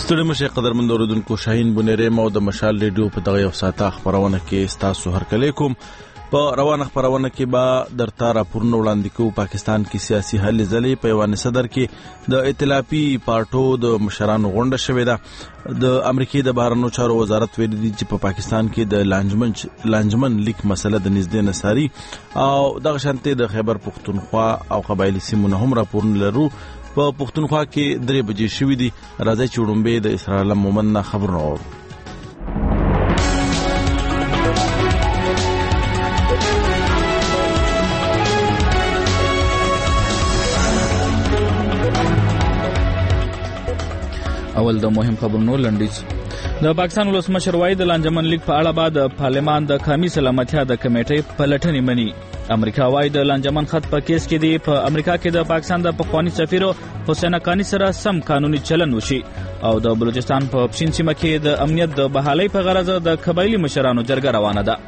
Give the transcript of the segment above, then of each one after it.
ستړي مشه قدرمن اوریدونکو شاهین بنيره مو د مشال ریډیو په دغه یو ساعته خبرونه کې تاسو هرکلی کوم. په روانه خبرونه کې به درته راپورونه وړاندې کوو. پاکستان کې سیاسي هلې ځلې په یوه صدر کې د ائتلافي پارټو د مشرانو غونډه شوې ده. د امریکای د بهرنیو چارو وزارت ویلي دی چې په پاکستان کې د لانجمن لیک مسله د نږدې نساري او دغه شانته د خیبر پختونخوا او قبایلی سیمونو هم راپورونه لرو. په پختونخوا کې 3 بجې شوې دي. راځي چې وړاندې د اسرائیل مومن خبرونه اورو. اول د مهم خبرونو لنډیز. د پاکستان ولسمشر وایي د لانجمن لیک په اړه بعد پارلمان د قومي سلامتیا د کمیټې پلټنې مني. امریکا وایي د لانجمن خط په کیس کې دی په امریکا کې د پاکستان د پخوانی سفیر حسین حقانی سره سم قانوني چلن وشي او د بلوچستان په پښین سیمه کې د امنیت د بحالۍ په غرض د قبایلی مشرانو جرګه روانه ده.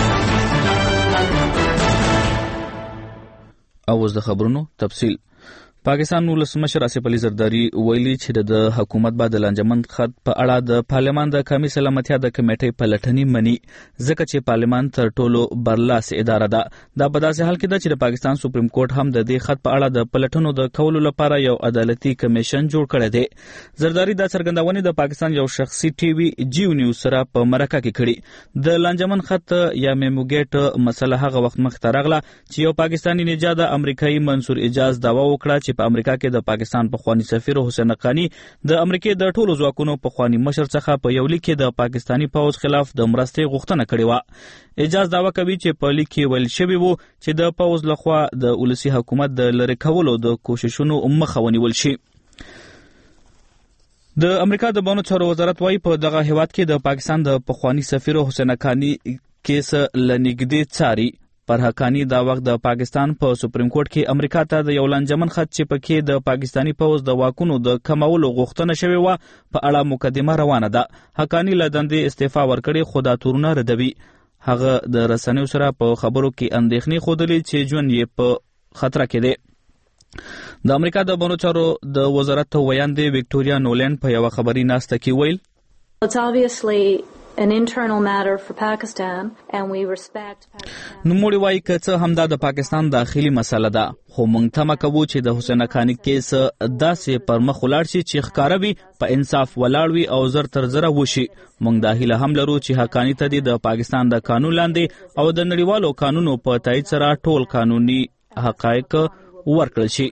اوس د خبرونو تفصیل. پاکستان ولسمشر آصف علي زرداری ویلي چې د حکومت بعد لانجمن خط په اړه د پارلمان د قومي سلامتیا د کمیټې پلټنې مني ځکه چې پارلمان تر ټولو برلاس اداره ده. دا په داسې حال کې ده چې د پاکستان سپریم کورټ هم د دې خط په اړه د پلټنو د کولو لپاره یو عدالتي کمیشن جوړ کړی دی. زرداری دا څرګندونه د پاکستان یو شخصي ټي وي جیو نیوز سره په مرکه کې کړي. د لانجمن خط یا میموګیټ مسله هغه وخت مخ ته راغله چې یو پاکستانی نژاد امریکایي منصور اجاز دعوا وکړه چې په امریکا کې د پاکستان پخوانی سفیر حسین حقانی د امریکای د ټولو ځواکونو پخوانی مشر څخه په یو لیک کې د پاکستانی پوځ خلاف د مرستې غوښتنه کړې و. اجاز دعوا کوي چې په لیک کې ویل شوی وو چې د پوځ لخوا د ولسی حکومت د لری کولو د کوششونو مخه ونیول شي. د امریکا د بهرنیو چارو وزارت وايي په دغه هیواد کې د پاکستان د پخوانی سفیر حسین حقانی کیس لنګدې څاري. پر حقانی دا وخت د پاکستان په سپریم کورټ کې امریکا ته د یو لانجمن خط چې پکې د پاکستانی پوځ د واکونو د کمولو غوښتنه شوې و په اړه مقدمه روانه ده. حقانی له دندې استعفا ورکړي خو دا تورونه ردوي. هغه د رسنیو سره په خبرو کې اندېښنې ښودلې چې ژوند یې په خطر کې دی. د امریکا د بهرنیو چارو د وزارت ویاندې وکټوریا نولند په یو خبري ناسته کې ویل It's obviously an internal matter for Pakistan and we respect Pakistan. نوموړي وایي که څه هم دا د پاکستان داخلي مسله ده خو موږ تمه کوو چې د حسین حقانی کیس داسې پر مخ ولاړ شي چې ښکاره وي په انصاف ولاړ وي او زر تر زره وشي. موږ دا هیله هم لرو چې حقانی ته د پاکستان د قانون لاندې او د نړیوالو قانونو په تایید سره ټول قانوني حقایق ورکړل شي.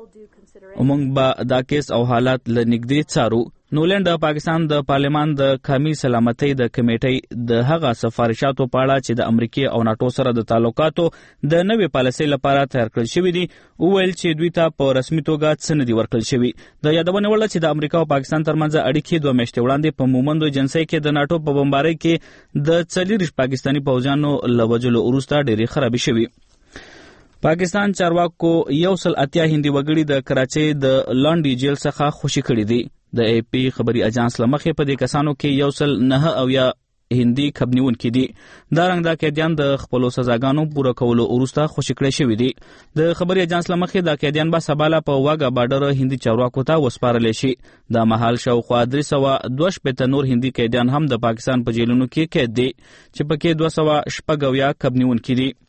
موږ به دا کیس او حالات لنږدې څارو. نولند د پاکستان د پارلمان د قومي سلامتۍ د کمیټې د هغه سفارشاتو په اړه چې د امریکای او ناتو سره د تعلقاتو د نوې پالیسۍ لپاره تیار کړل شوی دي وویل چې دوی ته په رسمي توګه څه نه دي ورکړل شوي. د یادونه وړ چې د امریکا او پاکستان ترمنځ اړیکې 2 میاشتې وړاندې په مومندو ایجنسۍ کې د ناتو په بمبارۍ کې د 40 پاکستانی پوځیانو له وژلو وروسته ډېرې خرابې شوي. پاکستان چارواکو 180 هندي وګړي د کراچۍ د لانډي جیل څخه خوشي کړي دي. د ای پی خبري اجانس لمخې په دې کسانو کې 109 او یا هندي خبرنیونکي دي. دا رنګ د قیدیان د خپل سزاګانو پوره کولو وروسته خوشي کړي شوی دي. د خبري اجانس لمخې د قیدیان به سباله په واګه بارډر هندي چارواکو ته وسپارل شي. د مهال شاوخوا 322 نور هندي قیدیان هم د پاکستان په جیلونو کې قید دي چې پکې 216 خبرنیونکي دي.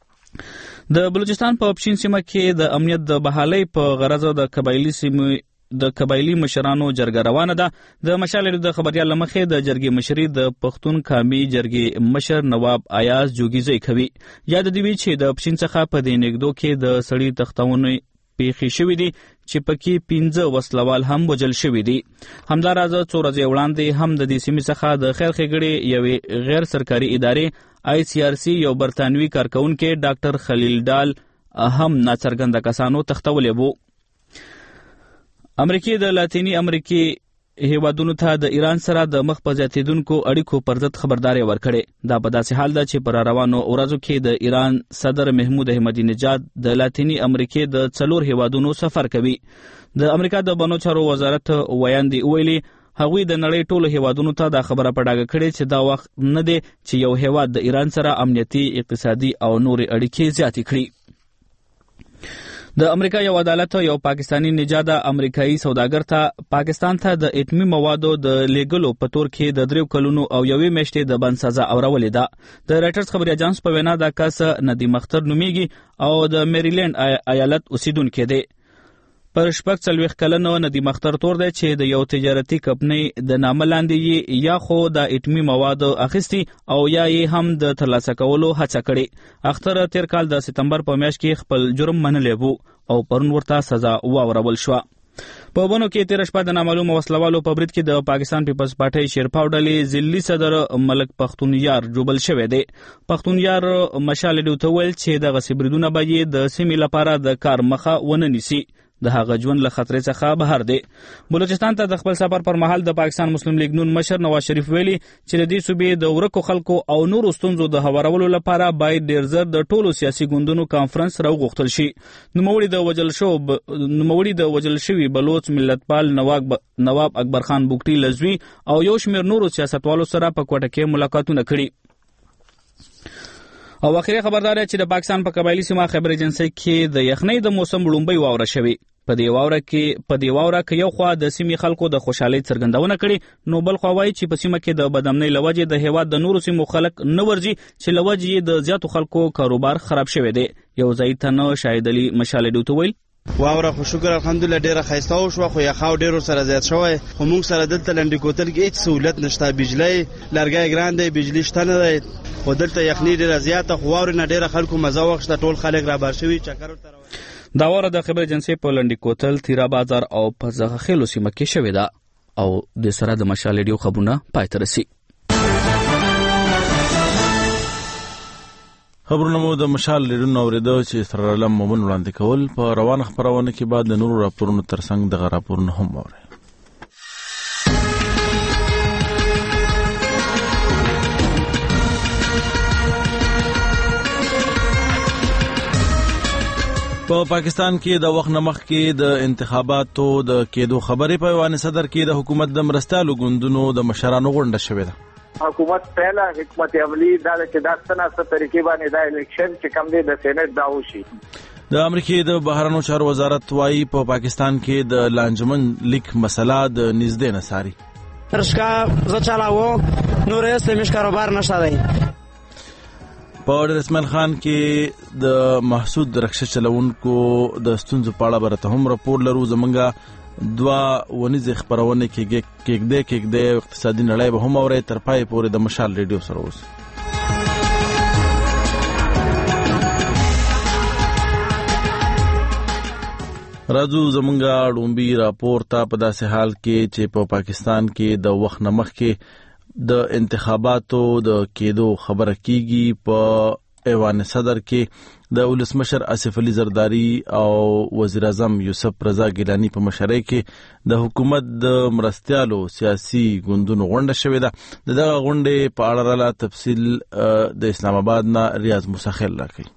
د بلوچستان په پښین سیمه کې د امنیت د بحالۍ په غرض د قبایلی سیمه د قبایلی مشرانو جرګه روانه ده. د مشال د خبريال لمخې د جرګې مشري د پښتون قومي جرګې مشر نواب ایاز جوګیزی کوي. یاد دی چې د پښین څخه په دې نګدو کې د سړی تختونه پیښې شوې دي چې پکې 15 وسلوال هم وژل شوي دي. همداراز څو ورځې وړاندې هم د دې سیمې څخه د خیر ښېګړې یوې غیر سرکاري ادارې ICRC یو برتانوي کارکونکي ډاکټر خلیل ډال هم ناڅرګنده کسانو تختولې وو. امریکای د لاتینی امریکای هیوادونو ته د ایران سره د مخ په زیاتیدونکو اړیکو پر ضد خبرداري ورکړې. دا په داسې حال ده چې پر روانو ورځو کې د ایران صدر محمود احمدی نژاد د لاتینی امریکای د 4 هیوادونو سفر کوي. د امریکا د بهرنیو چارو وزارت ویاندې ویلي هغوی د نړۍ ټولو هیوادونو ته دا خبره په ډاګه کړې چې دا وخت نه دی چې یو هیواد د ایران سره امنیتي اقتصادي او نورې اړیکې زیاتې کړي. د امریکا یو عدالت یو پاکستانی نژاده امریکایي سوداګر ته پاکستان ته د اتمی موادو د لیګلو په تور کې د 3 کلونو او 1 میاشتې د بند سزا اورولې ده. د رائټرز خبري اژانس په وینا دا کس ندیم اختر نومیږي او د میریلند ایالت اوسیدونکو دی. پر 40 کلنو ندیم اختر تور دی چې د یو تجارتي کمپنۍ د نامه لاندې یا خو د اتمی مواد اخیستي او یا یې هم د ترلاسه کولو هڅه کړې. اختر تیر کال د سپتمبر په میاشت کې خپل جرم منلی وو او پرون ورته سزا واورول شوه. په بونو کې تیر شپه د نامعلوم وسلوالو په برید کې د پاکستان پیپلز پارټي شیرپاو ډلې ځلي صدر ملک پختونیار جوبل شوی دی. پختونیار مشال ډیو ویل چې د غصب بریدونه به یې د سیمې لپاره د کار مخه ونه نیسي. د هغه ژوند له خطرې څخه بهر دی. بلوچستان ته د خپل سفر پر مهال د پاکستان مسلم لیگ نون مشر نواز شریف ویلي چې د دې صوبې د ورکو خلکو او نورو ستونزو د هوارولو لپاره باید ډیر زر د ټولو سیاسي ګوندونو کانفرنس راوغوښتل شي. نوموړي د وژل شوي بلوچ ملتپال نواب اکبر خان بوګټي لزوي او یو شمېر نورو سیاستوالو سره په کوټه کې ملاقاتونه کړي. او اخیری خبردار چې د پاکستان په قبایلی سیمه خیبر ایجنسی کې د یخنۍ د موسم لومبۍ واوره شوي. په دې واوره کې یو خوا د سیمې خلکو د خوشحالۍ څرګندونه کړي نو بل خوا وایي چې په سیمه کې د بدامنۍ لوجې د هیواد د نورو سیمو خلک نه ورځي چې لوجې د زیاتو خلکو کاروبار خراب شوی دی. یو ځای ته شاهد علي مشال ډیو ویل واوره خو شکر الحمدلله ډیره خیسته او شو خو یخاو ډیرو سره زیات شوی خو موږ سره دلته لنډی کوتل کې هیڅ سہولت نشته. بجلی لرګي ګران دی، بجلی شته نه دی خو دلته یخنۍ ډیره زیاته خو واورې نه ډیره خلکو مزه واخیسته. ټول خلک را بار شوي چکر ورته دا واره د خبر ایجنسی په لنډی کوتل تیرا بازار او په زغه خېلو سیمه کې شوې ده او د سره د مشال ډیو خبرونه پای ته رسي. خبرونه مو د مشال لیدونو اوریدو چې سره لم مومن وړاندې کول. په روانه خبرونه کې بعد د نورو راپورونو ترڅنګ د راپورونو هم اوري. په پاکستان کې د وخت نمخ کې د انتخاباتو د کېدو خبرې په ایوان صدر کې د حکومت د مرستیالو ګوندونو د مشرانو غونډه شوې ده. حکومت پہلا حکمت عملی دا چې دا څنګه طریقې باندې دا الیکشن چې کوم دی د سېنات دا وشي. د امریکای د بهرنیو چارو وزارت وايي په پاکستان کې د لانجمن لیک مسله د نږدې نساري. رشکا زچالاو نور اسلامي کاروبار نشته دی. په رسمن خان کې د محسود رخصت چلونکو د ستونزو په اړه برته هم راپور لرو. زمونږه 2 ونیزه خبرونه کې اقتصادي نړۍ به هم اوري. تر پای پورې د مشال ریډیو سره اوس راځو زمونږه ډومبي راپور ته. په داسې حال کې چې په پاکستان کې د وخت نمخ کې د انتخاباتو د کېدو خبره کیږي. په ایوان صدر کې د ولسمشر آصف علي زرداری او وزیر اعظم یوسف رضا ګیلانی په مشرۍ کې د حکومت د مرستیالو سیاسي ګوندونو غونډه شوې ده. دغه غونډې په اړه تفصیل د اسلام آباد نه ریاض مسخل راکړي.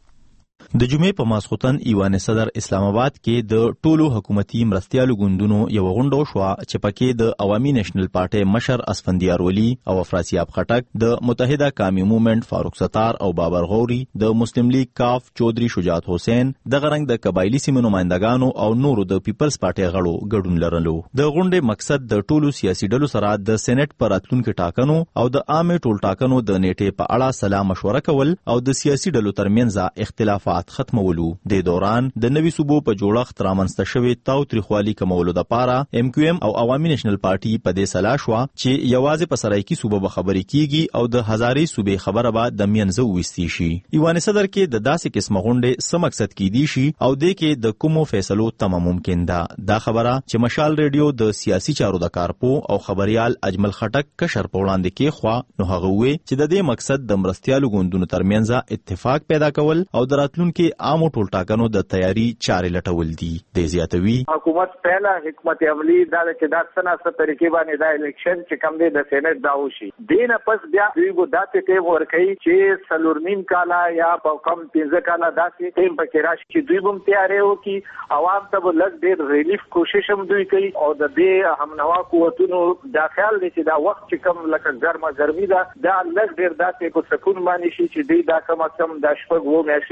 د جمعې په ماسخوتن ایوان صدر اسلام آباد کې د ټولو حکومتي مرستیالو ګوندونو یو غونډه وشوه چې پکې د عوامي نېشنل پارټي مشر اسفندیار ولی او افراسیاب خټک، د متحده قومي موومېنټ فاروق ستار او بابر غوري، د مسلم لیگ کاف چودري شجاعت حسین، د غرنګ د قبایلی سیمو نمائندګانو او نورو د پیپلز پارټي غړو ګډون لرلو. د غونډې مقصد د ټولو سیاسي ډلو سره د سېنات پر راتلونکو ټاکنو او د عامه ټول ټاکنو د نیټې په اړه سلا مشوره کول او د سیاسي ډلو ترمنځ اختلافات ختمولو. د دوران د نوي صوبو په جوړښت رامنځته شوی تاوتریخوالي کمولو لپاره ام کیو ام او عوامي نېشنل پارټي په دې سلا شو چې یوازې په سرایکی صوبه به خبرې کیږي او د هزارې صوبې خبره به د منځو وستي شي. ایوان صدر کې د داسې قسمه غونډې سم مقصد کې دي شي او د کې د کومو فیصلو تمام ممکن ده. دا خبره چې مشال ریډیو د سیاسي چارو د کارپو او خبريال اجمل خټک کشر په وړاندې کې خو نو هغه وی چې د دې مقصد د مرستیالو ګوندونو ترمنځ اتفاق پیدا کول او د راتلونکو عامو ټول ټاکنو د تیاری چارې لټول دي. د زیاتوي حکومت پہلا حکمت عملی دا چې دا څنګه طریقې باندې دا الیکشن چې کوم دی د سېنات دا وشي. دینه پس بیا دوی ګو داتې ټیم ورکړي چې سلورنیم کالا یا په کم 15 کالا داسې ټیم پکې راشي چې دوی هم تیارې وکړي. عوام ته لږ ډېر ریلیف کوشش هم دوی کوي او د دې همنوا قوتونو دا خیال دی چې دا وخت چې کم لکه ګرمي ده دا لږ ډېر داسې په سکون باندې شي چې دوی دا کم دا شپږ و میاشتې نورې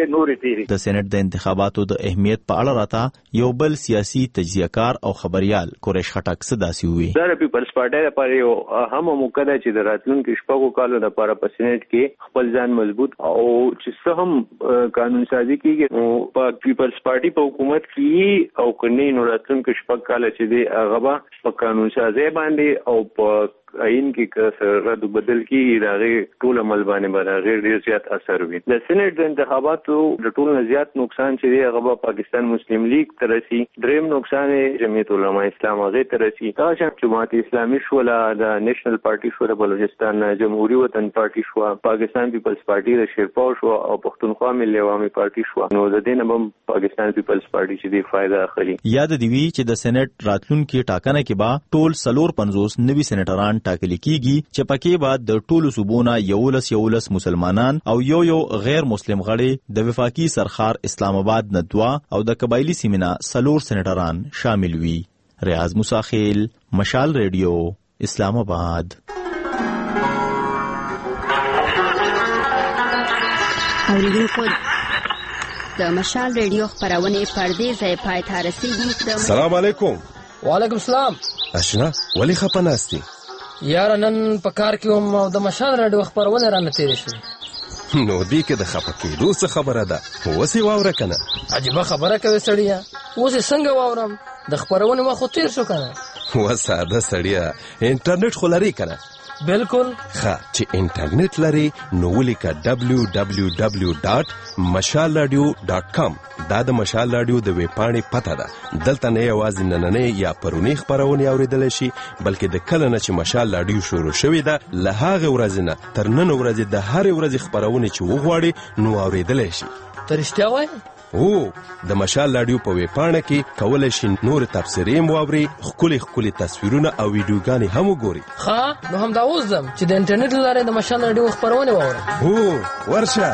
ډېری. د سېنات د انتخاباتو د اهمیت په اړه راته یو بل سیاسي تجزیه‌کار او خبريال قریش خټک سداسي وی. د پیپلز پارټي لپاره یو اهم موقع ده چې د راتلونکو شپږو کالو لپاره په سېنات کې خپل ځان مضبوط او چې څه هم قانون سازي کیږي په پیپلز پارټي په حکومت کې او کني نو راتلونکو شپږ کال چې دی هغه په قانون سازي باندې او په عین کې رد بدل کې راغی ټول عمل باندې باندې ډیر زیات اثر وي. د سېنات د انتخاباتو د ټول نه زیات نقصان چې دی هغه پاکستان مسلم لیگ ترسي، دریم نقصان جمعیت علماء اسلام هغه ترسي، دا چې جماعت اسلامي شو، د نېشنل پارټي شو، د بلوچستان جمهوریت وطن پارټي شو، پاکستان پیپلز پارټي د شیرپاو شو او پښتونخوا ملي عوامي پارټي شو. نو د دې نه هم پاکستان پیپلز پارټي چې دی فائدہ اخلي. یاد دی وی چې د سېنات راتلونکو ټاکنه کې با ټول 450 نوي سېنټران ټاکل کیږي چې پکې بعد د ټولو صوبونو 11 مسلمانان او یو غیر مسلم غړي د وفاقي سرخار اسلام آباد نه 2 او د قبایلی سیمنا 4 سېنټران شامل وي. ریاض مساخیل، مشال ریډیو، اسلام آباد. اوریدونکو د مشال ریډیو خبرونه پردې ځای پای ته رسیدي. السلام علیکم. وعلیکم السلام. اشنا ولی خپناستی یار نن په کار کې هم د مشال راډیو خبرونه را نتیری شو. نو دې کې د خپکېدو څه خبره ده؟ وسې واوره کنه. عجیبه خبره کوي سړیا. وسې څنګه واورم؟ د خبرونه وخت تیر شو کنه. وساده سړیا انټرنیټ خو لري کنه. بالکل. ښه چې انټرنیټ لري نو ولیکه www.mashalradio.com. دا د مشال رادیو د ویب پاڼې پته ده. دلته نه یوازې نننۍ یا پرونی خبرونه اوریدل شي بلکې د کله نه چې مشال رادیو شروع شوې ده له هغه ورځې نه تر نن ورځې د هر ورځې خبرونه چې وغواړي نو اوریدل شي. ته رښتیا وایې؟ د مشال رادیو په ویب پاڼه کې کولای شي نور تفسیرې مواوري، ښکلي تصویرونه او ویډیوګانې هم وګوري. ښه نو هم دا اوس ځم چې د انټرنیټ له لارې د مشال رادیو خبرونه واورم. ورشه.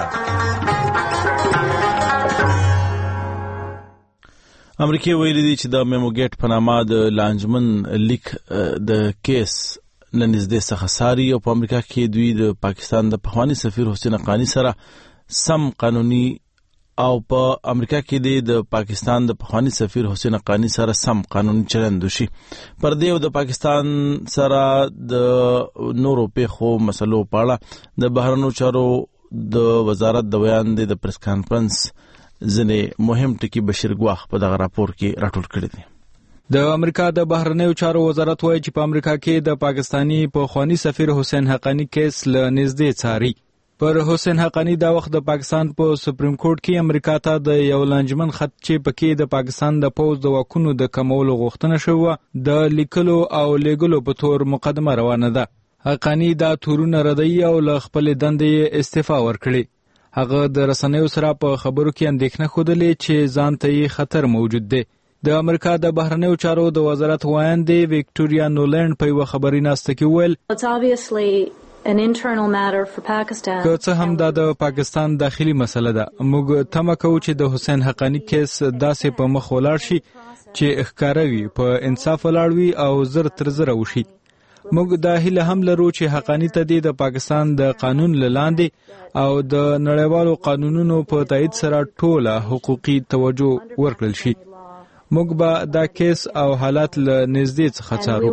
امریکای ویلي دي چې د میموګیټ په نامه د لانجمن لیک د کیس لنځدې څخه ساري او په امریکا کې دوی د پاکستان د پخوانی سفیر حسین حقانی سره سم قانوني او په امریکا کې د پاکستان د پخوانی سفیر حسین حقانی سره سم قانوني چلند وشي. پر دې او د پاکستان سره د نورو پیښو مسلو په اړه د بهرنیو چارو د وزارت د بیان د پریس کانفرنس ځنې مهم ټکي بشیر ګواخ په دغه راپور کې راټول کړی دي. د امریکا د بهرنیو چارو وزارت وایي چې په امریکا کې د پاکستانی پخوانی سفیر حسین حقانی کیس له نږدې څاري. پر حسین حقانی دا وخت د پاکستان په سپریم کورټ کې امریکا ته د یو لانجمن خط چې پکې د پاکستان د پوز د واکونو د کمولو غوښتنه شوه د لیکلو او لیګلو په تور مقدمه روانه ده. حقانی دا تورونه ردی او له خپل دندې استعفا ورکړي. هغه د رسنیو سره په خبرو کې اندېښنه ښودلې چې ځان ته یې خطر موجود دی. د امریکا د بهرنیو چارو د وزارت وایندې وکټوریا نولند په یو خبري ناسته کې ویل an internal matter for Pakistan. که څه هم دا د پاکستان داخلي مسله ده. موږ تمه کوو چې د حسین حقانی کیس داسې په مخ ولاړ شي چې ښکاروي په انصاف ولاړ وي او زر تر زر وشي. موږ دا هیله هم لرو چې حقانی ته د پاکستان د قانون لاندې او د نړیوالو قانونونو په تایید سره ټوله حقوقي توجه ورکړل شي. موږ به دا کیس او حالات له نږدې څخه څارو.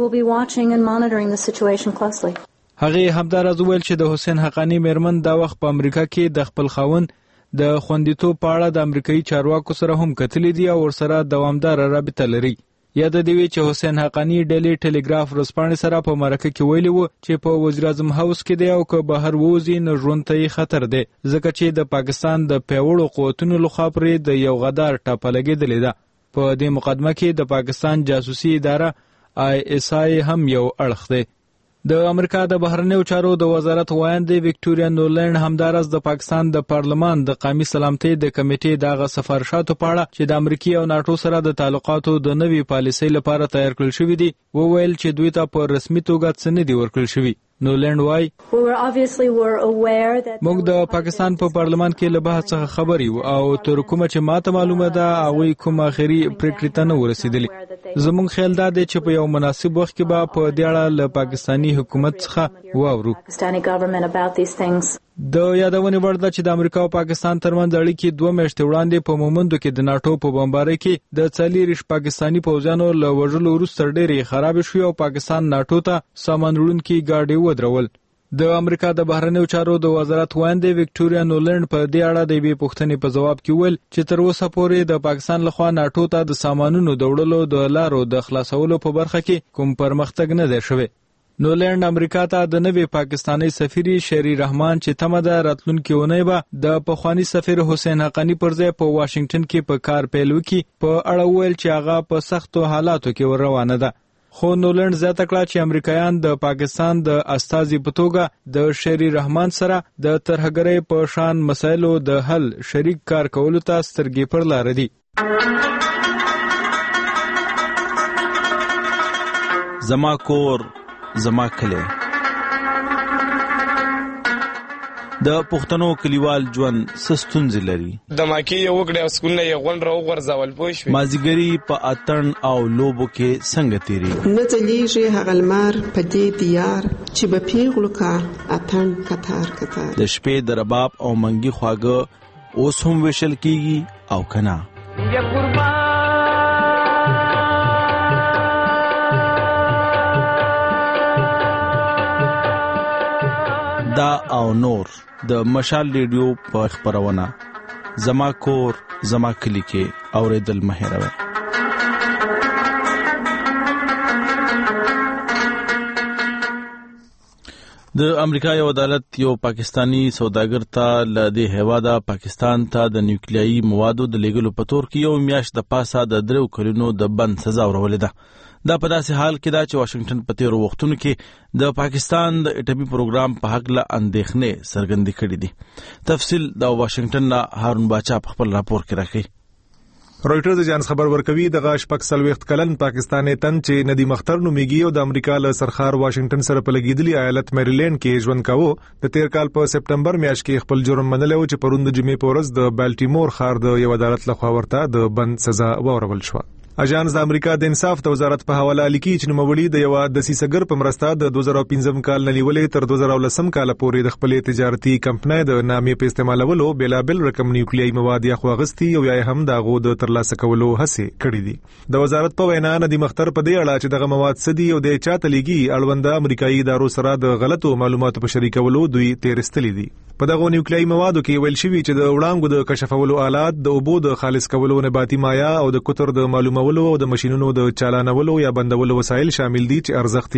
هغه همدارز ویل چې د حسین حقانی میرمن دا وخت په امریکا کې د خپل خاوند د خوندیتوب په اړه د امریکایي چارواکو سره هم کتلې دي او ورسره دوامدار رابطه لري. یاد دی چې حسین حقانی ډیلی ټلګراف ورځپاڼې سره په مرکه کې ویلي وو چې په وزیر اعظم هاوس کې دی او که بهر ووځي نو ژوند ته خطر دی ځکه چې د پاکستان د پیاوړو قوتونو لخوا پرې د یو غدار ټاپه لګېدلې ده. په دې مقدمه کې د پاکستان جاسوسي اداره ISI هم یو اړخ دی. د امریکا د بهرنیو چارو د وزارت وایندې وکټوریا نولند همدارس د پاکستان د پارلمان د قومي سلامتۍ د کمیټې دغه سفارشاتو په اړه چې د امریکا او ناتو سره د تعلقاتو د نوي پالیسۍ لپاره تیار کړل شوی دی وویل چې دوی ته په رسمي توګه څه نه دی ورکړل شوی. نولند وای موږ د پاکستان په پارلمان کې له بحث څخه خبر یو او تر کومه چې ماته معلومه ده هغه کوم اخري پریکړه ته نه ورسېدلی. زموږ خیال دا دی چې په یو مناسب وخت کې به په دې اړه له پاکستاني حکومت څخه واورو. د یادونې وړ ده چې د امریکا او پاکستان ترمنځ اړیکې 2 میاشتې وړاندې په مومندو کې د ناټو په بمبارۍ کې د 40 پاکستانی پوځیانو له وژلو وروسته ډېرې خراب شوې او پاکستان ناټو ته سامان وړونکي ګاډي ودرول. د امریکا د بهرنیو چارو د وزارت وایندې وکټوریا نولند په دې اړه د یوې پوښتنې په ځواب کې ویل چې تر اوسه پورې د پاکستان لخوا ناټو ته د سامانونو د وړلو د لارو د خلاصولو په برخه کې کوم پرمختګ نه دی شوی. نولند امریکا ته د نوي پاکستانی سفیر شری رحمان چې تمه ده راتلونکي اونۍ به د پخوانی سفیر حسین حقانی پر ځای په واشنگټن کې په کار پیل وکړي په اړه ویل چې هغه په سختو حالاتو کې ور روانه ده. خو نولند زیاته کړه چې امریکایان د پاکستان د استازي په توګه د شری رحمان سره د ترهګرۍ په شان مسایلو د حل شریک کار کولو ته سترګې پر لار دي. زما کور زما کلی. د پښتنو کلیوال ژوند څه ستونزې لري؟ د ماکي یو وګړي او سکولونه یې غونډ راوغورځول پوه شوې. مازیګري په اتڼ او لوبو کې څنګه تېرېږي؟ نه ځلیږي هغه لمر په دې دیار چې به پیغلو کا اتڼ کتار کتار. د شپې د رباب او منګي خواږه اوس هم ویشل کېږي او که نه؟ دا او نور د مشال ریډیو په خبرونه زما کور زما کلی کې اوریدل مه هېروئ. د امریکا یو عدالت یو پاکستانی سوداګر ته له دې هیواده پاکستان ته د نیوکلیایي موادو د لیږلو په تور کې یو میاشت د پاسه د 3 کلونو د بند سزا ورولې ده. دا په داسې حال کې ده چې واشنگټن په تیرو وختونو کې د پاکستان د اټومي پروګرام په حق له اندېښنې څرګندې کړې دي. تفصیل د واشنگټن نه هارون باچا په خپل راپور کې راکړي. رويټرز اجانس خبر ورکوي د غاشپک سلويخت کلن پاکستاني تن چې ندی مختر نومیږي او د امریکا له سرخار واشنگټن سره په لګیدلی ایالت میریلند کې ژوند کاوه. د تیر کال په سپټمبر میاشت کې خپل جرم منلو چې پروند جمعې په ورځ د بالټیمور ښار د یو عدالت لخوا ورته د بند سزا ورکول شو. اجانس د امریکا د انصاف د وزارت په حواله لیکي چې نوموړي د یو د سیسګر په مرسته د 2015 کال نیولې تر 2019 کال پورې د خپل تجارتي کمپنۍ د نامې په استعمالولو بلابل رقم نیوکلیایي مواد یا خوغستی او یا هم د غو د ترلاسه کولو هڅه کړې دي. د وزارت په وینا ندی مختر په دې اړه چې دغه مواد سدي او د چاته لګي اړوند امریکایي ادارو سره د غلطو معلوماتو په شریکولو دوی تیرستلې دي. په دغه نیوکلیایي موادو کې ویل شوی چې د وړانګو د کشفولو آلات د اوبو د خالص کولو نباتي مایا او د کتر د معلومولو او د ماشينونو د چالانولو یا بندولو وسایل شامل دي چې ارزښت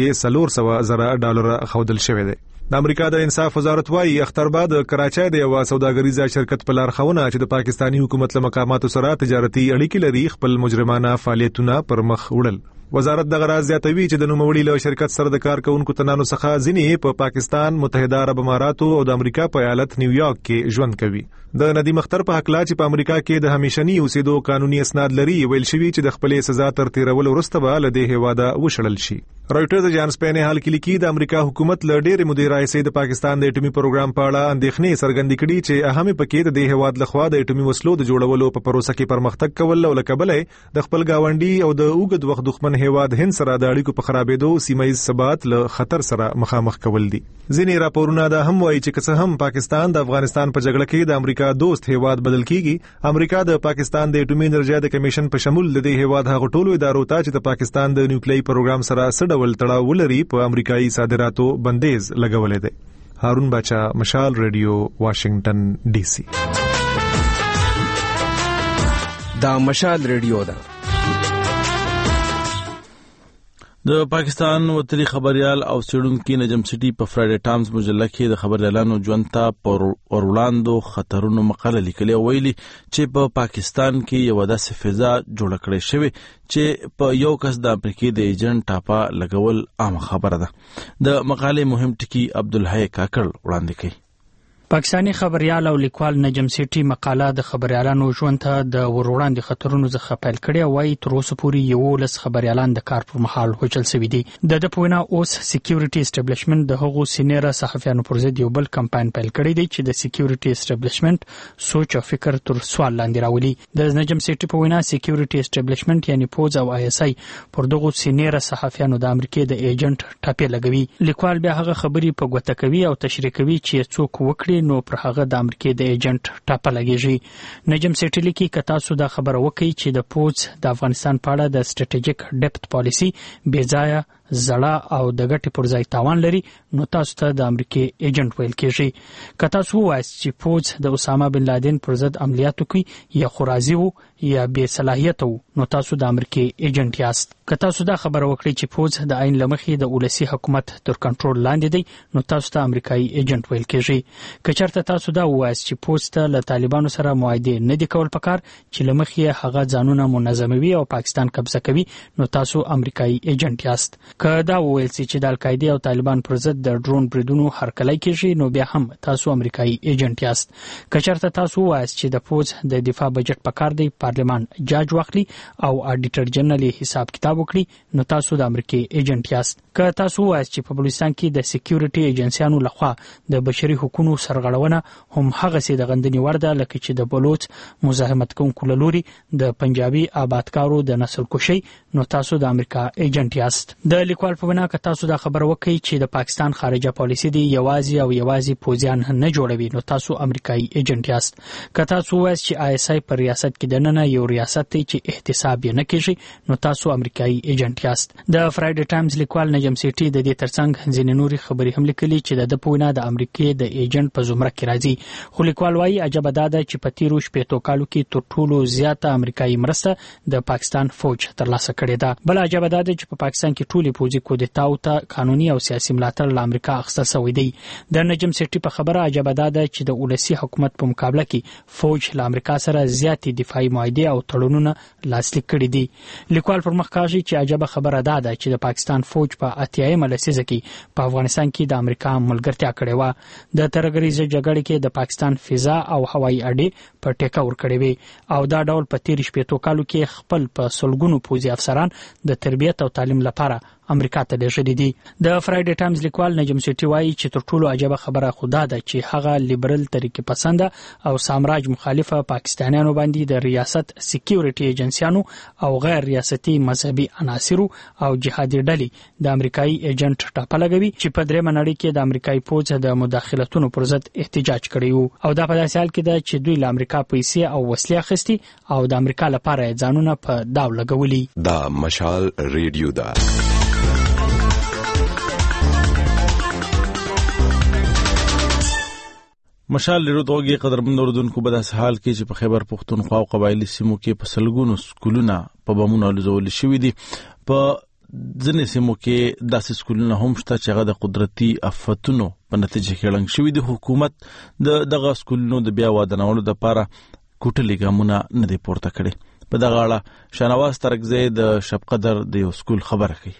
یې $400 خودل شوی دی. د امریکا د انصاف وزارت وايي اخترباد کراچۍ د یو سوداګریزه شرکت په لارښوونه چې د پاکستانی حکومت له مقاماتو سره تجارتي اړیکې لري خپل مجرمانه فعالیتونه پر مخ وړل. وزارت دغه راز زیاتوي چې د نوموړي له شرکت سره د کارکونکو تنانو څخه ځینې په پاکستان، متحده عرب اماراتو او د امریکا په ایالت نیویارک کې ژوند کوي. د ندی مختر په حق لا چې په امریکا کې د همیشنی اوسېدو قانوني اسناد لري ویل شوی چې د خپل سزا تر تیرولو وروسته به له دې هواده وشړل شي. رويټرز اجانس په نه حال کې لیکي د امریکا حکومت له ډېر مودې راځي د پاکستان د اټومي پروګرام په اړه اندېښنې څرګندې کړي چې اهمه پکې د دې هواد لخوا د اټومي وسلو د جوړولو په پروسه کې پرمختګ کول او لکبلې د خپل گاونډي او د اوګد وخت دښمن هواد هند سره د اړیکو په خرابېدو سیمایي ثبات له خطر سره مخامخ کول دي. ځینې راپورونه دا هم وایي چې که هم پاکستان د افغانستان په جګړه کې د امریکا دوست هواد بدل کیږي، امریکا د پاکستان د اټومي انرژي د کمیشن په شمول د دې هواد هغه ټولو ادارو ته چې د پاکستان د نیوکلیایي پروګرام سره سډول تړاو ولري په امریکایي صادراتو بندیز لګولې ده. هارون باچا، مشال ریډیو، واشنگټن ډي سي. دا مشال ریډیو ده. د پاکستان وتلی خبريال او سیډونکو نجم سټي په فرایډي ټایمز مجله کې د خبريالانو ژوند ته پر وړاندو خطرونو مقاله لیکلې ویلي چې په پاکستان کې یو داسې فضا جوړ کړې شوی چې په یو کس د امریکای د ایجنټ ټاپا لګول عام خبره ده. د مقالې مهم ټکی عبدالحی کاکړ وړاندې کوي. پاکستانی خبريال او لیکوال نجم سټي مقاله د خبريالانو ژوند ته د وروړاندې خطرونو څخه پیل کړي او وايي تر اوسه پورې 11 خبريالان د کار پر مهال وژل شوي دي. د پوینا اوس سکیورټي اسټابلیشمنت د هغو سینیره صحافیانو پر ضد یو بل کمپاین پیل کړی دی چې د سکیورټي اسټابلیشمنت سوچ او فکر تر سوال لاندې راولي. د نجم سټي په وینا سکیورټي اسټابلیشمنت یعنی پوز او آی اس آی پر دغو سینیره صحافیانو د امریکای د ایجنټ ټاپې لګوي. لیکوال بیا هغه خبري په ګوته کوي او تشریح کوي چې څوک وکړي نو پر هغه د امریکای د ایجنټ ټاپه لګیږي. نجم سیټی لیکي که تاسو دا خبره وکړئ چې د پوز د افغانستان په اړه د سټریټیجیک ډیپت پالیسی بې ځایه زړه او د ګټې پر ځای تاوان لري نو تاسو ته د امریکای ایجنټ ویل کېږي. که تاسو ووایاست چې پوز د اسامه بن لادن پر ضد عملیات وکړي یا خو راضي وو یا بې صلاحیته وو نو تاسو د امریکای ایجنټ یاست. که تاسو دا خبره وکړئ چې پوز د عین له مخې د ولسي حکومت تر کنټرول لاندې دی نو تاسو ته امریکایي ایجنټ ویل کېږي. که چېرته تاسو دا ووایاست چې پوز ته له طالبانو سره معاهدې نه دي کول پکار چې له مخې هغه ځانونه منظموي او پاکستان قبضه کوي نو تاسو امریکایي ایجنټ یاست. که دا وویل سي چې د القاعده او طالبان پر ضد د ډرون بریدونو هرکلی کېږي نو بیا هم تاسو امریکایي ایجنټ یاست. که چېرته تاسو ووایاست چې د پوز د دفاع بجټ پکار دی پارلمان جاج واخلي او اډیټر جنرال حساب کتاب وکړي نو تاسو د امریکایي ایجنټ یاست. که تاسو ووایاست چې په بلوچستان کې د سکیورټي ایجنسیانو لخوا د بشري حقوقو سرغړونه هم هغه سي د غندنې وړ ده لکه چې د بلوچ مزاحمت کوونکو له لوري د پنجابي آبادکارو د نسل کشي نو تاسو د امریکا ایجنټ یاست. د لیکوال په وینا که تاسو دا خبره وکړئ چې د پاکستان خارجه پالیسي دی یوازې پوځیان نه جوړوي نو تاسو امریکایي ایجنټ یاست. که تاسو وایاست چې آی اس آی پر ریاست کې دننه یو ریاست دی چې احتساب یې نه کېږي نو تاسو امریکایي ایجنټ یاست. د فرایډے ټایمز لیکوال نجم سیټی د دې ترڅنګ ځینې نورې خبرې هم لیکلي چې د په وینا د امریکای د ایجنټ په زمره کې راځي. خو لیکوال وايي عجبه دا ده چې په تیرو شپږ کالو کې تر ټولو زیاته امریکایي مرسته د پاکستان فوج ترلاسه کړې ده. بل عجبه دا ده چې په پاکستان کې ټولې پوځي کودتاو ته قانوني او سیاسي ملاتړ له امریکا اخیستل شوی دی. د نجم سیټی په خبره عجبه دا ده چې د ولسي حکومت په مقابله کې فوج له امریکا سره زیاتې دفاعي معاهدې او تړونونه لاسلیک کړي دي. لیکوال پر مخ کاږي چې عجبه خبره دا ده چې د پاکستان فوج په 80مه لسیزه کې په افغانستان کې د امریکا ملګرتیا کړې وه. د ترهګریزې جګړې کې د پاکستان فضا او هوایي اډې په ټیکه ورکړې وې او دا ډول په تیر شپږ کالو کې خپل په سلګونو پوځي افسران د تربیت او تعلیم لپاره امریکا ته لېږلي دي. د فرایډے ټایمز لیکوال نجم سیټی وايي چې تر ټولو عجبه خبره خدا ده چې هغه لیبرل طریقې پسنده او سامراج مخالفه پاکستانیانو باندې د ریاست سکیورټي ایجنسیانو او غیر ریاستي مذهبي عناصرو او جهادي ډلې د امریکایي ایجنټ ټاپه لګوي چې په درېمه نړۍ کې د امریکایي پوځ د مداخلتونو پر ضد احتجاج کړی وو او دا په داسې حال کې ده چې دوی له امریکا پیسې او وسلې اخیستي او د امریکا لپاره ځانونه په داو لګولي. دا مشال ریډیو ده. مشال لرودوږي قدرمن اوردونکو په داسې حال کې چې په خیبر پښتونخوا او قبایلی سیمو کې په سلګونو سکولونه په بمونو لزول شوي دي. په ځینې سیمو کې داسې سکولونه هم شته چې هغه د قدرتي آفتونو په نتیجه کې ړنګ شوي دي. حکومت د دغه سکولونو د بیا ودانولو لپاره کوټلي ګامونه نه دي پورته کړي. په دغه اړه شاهنواز ترکزی د شبقدر د یو سکول خبره کوي.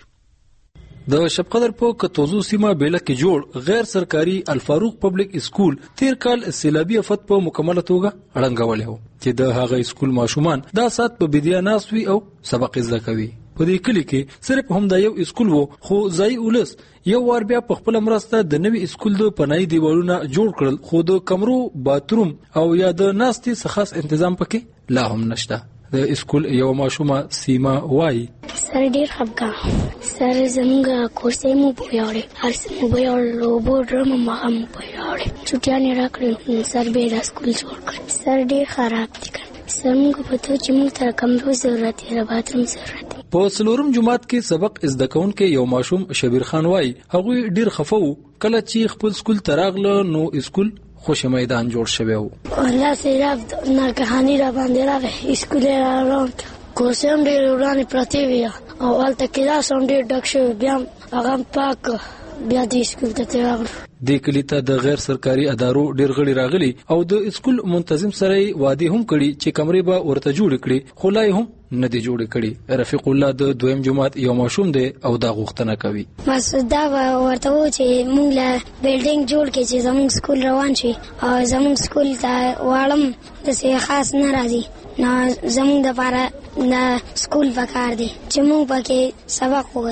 د شبقدر په کتوزو سیمه بیله کې جوړ غیر سرکاري الفاروق پبلک اسکول تیر کال سیلابي افت په مکمله توګه ړنګولې و چې د هغه اسکول ماشومان دا سات په بدیا ناسوي او سبق زده کوي. په دې کلی کې صرف هم دا یو اسکول وو خو ځای ولس یو وار بیا په خپل مرسته د نوي اسکول د پناهي دیوالونه جوړ کړل خو د کمرو باتروم او یا د ناستي څخه خاص تنظیم پکې لا هم نشته. د اسکول یو ماشومه سیما وای سر ډیر خپګا سر زموږ کورسې مو پویاړي هر څه مو پویاړو بورډر مو هم پویاړي چټیانه راکړل سر به د اسکول جوړ کړ سر ډیر خراب دي سمګه پته چې موږ ته کمرو ضرورت دی باتروم ضرورت دی. په سلورم جماعت کې سبق زده کوونکې یو ماشوم شبیر خان وای هغه ډیر خفو کله چې خپل سکول تراغله نو اسکول خوش میدان جوړ شوی وو. الله سیراب ناګهانی را باندې راغی اسکول راوند کوسم ډیر ورانه پرتی ویا او الته کلاس هم ډیر ډک شو بیا هغه پاک بیا د اسکول ته تراغله. د کلی ته د غیر سرکاري ادارو ډیر غړي راغلي او د اسکول منتظم سره وعده هم کړي چې کمرې به ورته جوړ کړي خو لای هم نه دی جوړ کړي. رفیق الله د دویم جماعت یو ماشوم دی او دا غوښتنه کوي. مسعود دا ورته و چې موږ له بلډینګ جوړ کړي چې زموږ سکول روان شي او زموږ سکول ته واړم د څه خاص نه راځي نو زموږ د لپاره د سکول پکار دی چې موږ پکې سبق ووایو.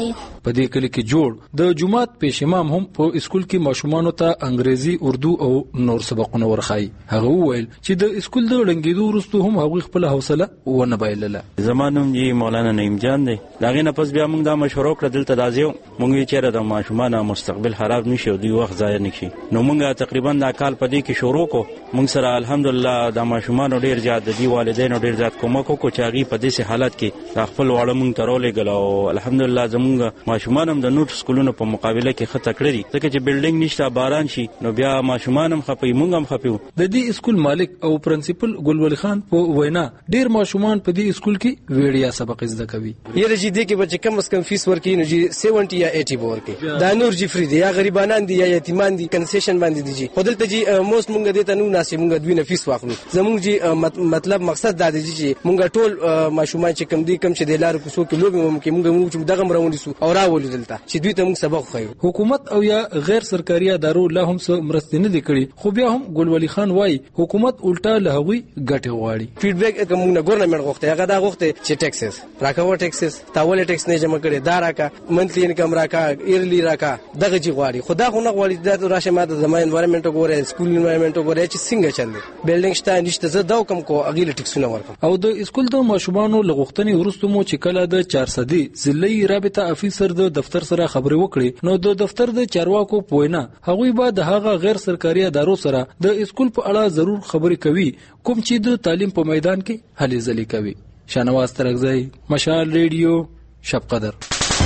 په دې کلی کې جوړ د جمعات پیش امام هم په اسکول کې ماشومانو ته انګریزي اردو او نور سبقونه ورخایي. هغه وویل چې د اسکول د ړنګېدو وروسته هم هغوی خپل حوصله ونه بایلله. زمانم یې مولانا نعیم جان دی. داغې نه پس بیا موږ دا مشوره وکړه دلته دا ځای موږ وی چېرې د ماشومانو مستقبل خراب نشي او دوی وخت ضایع نشي. نو موږ تقریبا دا کال په دې کې شروع کو. موږ سره الحمدلله د ماشومانو ډیر زیات د دې والدینو ډیر زیات کومک وکړو چې هغوی په داسې حالت کې د خپل واړه موږ ته راولېږل او الحمدلله زموږ ماشومان هم د نور سکولونو په مقابله کې ښه تکړه دي ځکه چې بلډینګ نشته باران شي نو بیا ماشومان هم خفه وي موږ هم خفه یو. د دې اسکول مالک او پرنسپل ګلولي خان په وینا ډیر ماشومان په دې اسکول کې ویډیا سبق زده کوي. یره چې دې کې بچ کم از کم فیس ورکړي نو جی 70 یا 80 به ورکړي. دا نور جی فری دي یا غریبانان دي یا یتیمان دي کنسیشن باندې دي جی خودلته جی موست مونږ دې ته نو ناسي مونږ دوی نه فیس واخلو. زمونږ جی مطلب مقصد دا دی چې مونږ ټول ماشومان چې کم دي کم چې د لارو کوڅو کې لوبي ممکن مونږ دغه مرونی سو او راولو دلته چې دوی ته مونږ سبق خو. حکومت او یا غیر سرکاري ادارو لا هم څه مرستې نه دي کړي خو بیا هم ګلولي خان وایي حکومت الټا له هغوی ګټه غواړي. فیډبیک کوم نه ګورنمنت غوښته هغه دا غوښته چې ټیکسز راکاوه ټیکسز تاول ټیکس نه جمع کړي دا راکا منتلی انکم راکا ایرلی راکا دغه جی غواړي. خدا خو نه غواړي دا راشه ماته زما انوایرنمنت وګوره سکول انوایرنمنت وګوره چې څنګه چل دی بلډینګ شته نشته زه دا کوم کو اغیل ټیکسونه ورکم. او د اسکول د ماشومانو لغښتنې وروسته مو چې کله د 400 ضلعي رابطه افیسر د دفتر سره خبرې وکړي نو د دفتر د چارواکو پوینا هغوی به د هغه غیر سرکاري ادارو سره د اسکول په اړه ضرور خبرې کوي کوم چې د تعلیم په میدان کې هلې ځلې کوي. شانواز ترغزی مشال ریډیو شب قدر.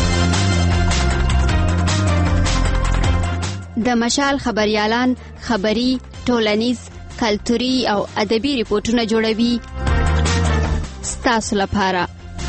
د مشال خبريالان خبري ټولنیز کلتوري او ادبي ریپورتونه جوړوي ستاسو لپاره.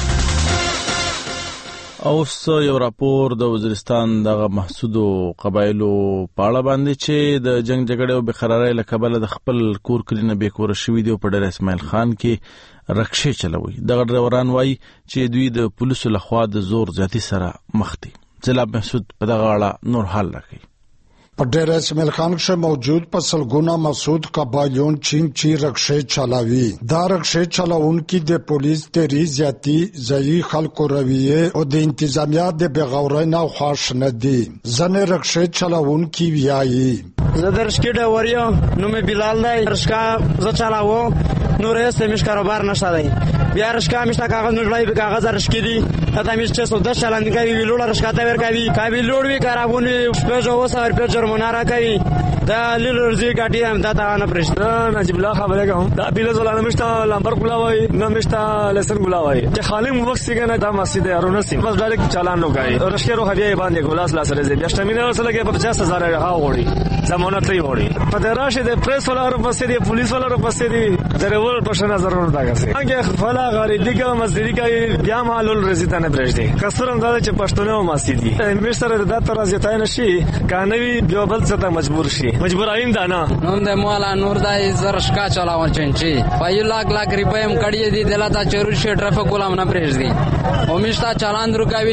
اوس یو راپور د وزیرستان دغه محسودو قبایلو پاړه باندې چې د جنگ جګړې او بقرارۍ له کبله د خپل کور کلي نه بیکوره شوي دي په ډېر اسماعیل خان کې رکشې چلوي. دغه ډریوران وایي چې دوی د پولیسو لخوا د زور زیاتي سره مخ دي. ځلاب محسود په دغه اړه نور حال راکوي. په ډېر اسماعیل خان کې موجود په سلګونه مسعود قبایلون چی رکشې چلاوي. دا رکشې چلاونکي د پولیس تیری زیاتی ځای خلکو رویه او د انتظامیه د بغاورۍ نه خوښ نه دي. ځنې رکشې چلاونکي ویایي زه درشکې ډاوریا نو مې بلال دی رشکا زه چلاوو نور یې سمش کاروبار نشته دی بیا رشکا مشته کاغذ نجلای به کاغذ رشکې دي اته مش 610 چلند کوي ویلوړه رشکا ته ور کوي کابل لوړ وی کارابونی شپږ او سر په جرمونه را کوي دا لیلورزی کاټي هم دا نه پرشته نجیب الله خبره کوم دا بیل زلانه مشته لامبر ګلاوي نه مشته لسن ګلاوي چې خالم وخت څنګه نه دا مسجد ارونه سي بس ډایرکټ چالان نو کوي رشکې رو هدیه باندې ګلاس لا سره زی بیا شتمینه سره کې 50000 ها وړي ضمانت لري وړي په دراشه د پریس ولا رو پسې دی پولیس ولا رو پسې دی درول په نظر نه راغسي هغه خپل غریبی کې مسجد کې بیا معلول رزیدانه برېږدي کسر انداز چې پښتون او مسجد دي مشتره د تر ازیتای نشي کانوي بیا بل څه ته مجبور شي مجبور ایم دانا نو د مولا نور دای زرشکا چلاون چنچی پای لاک روپیم کړی دي دلته چرور شي ټرافیک ګلام نه برېږدي او مشتا چالان رکاوي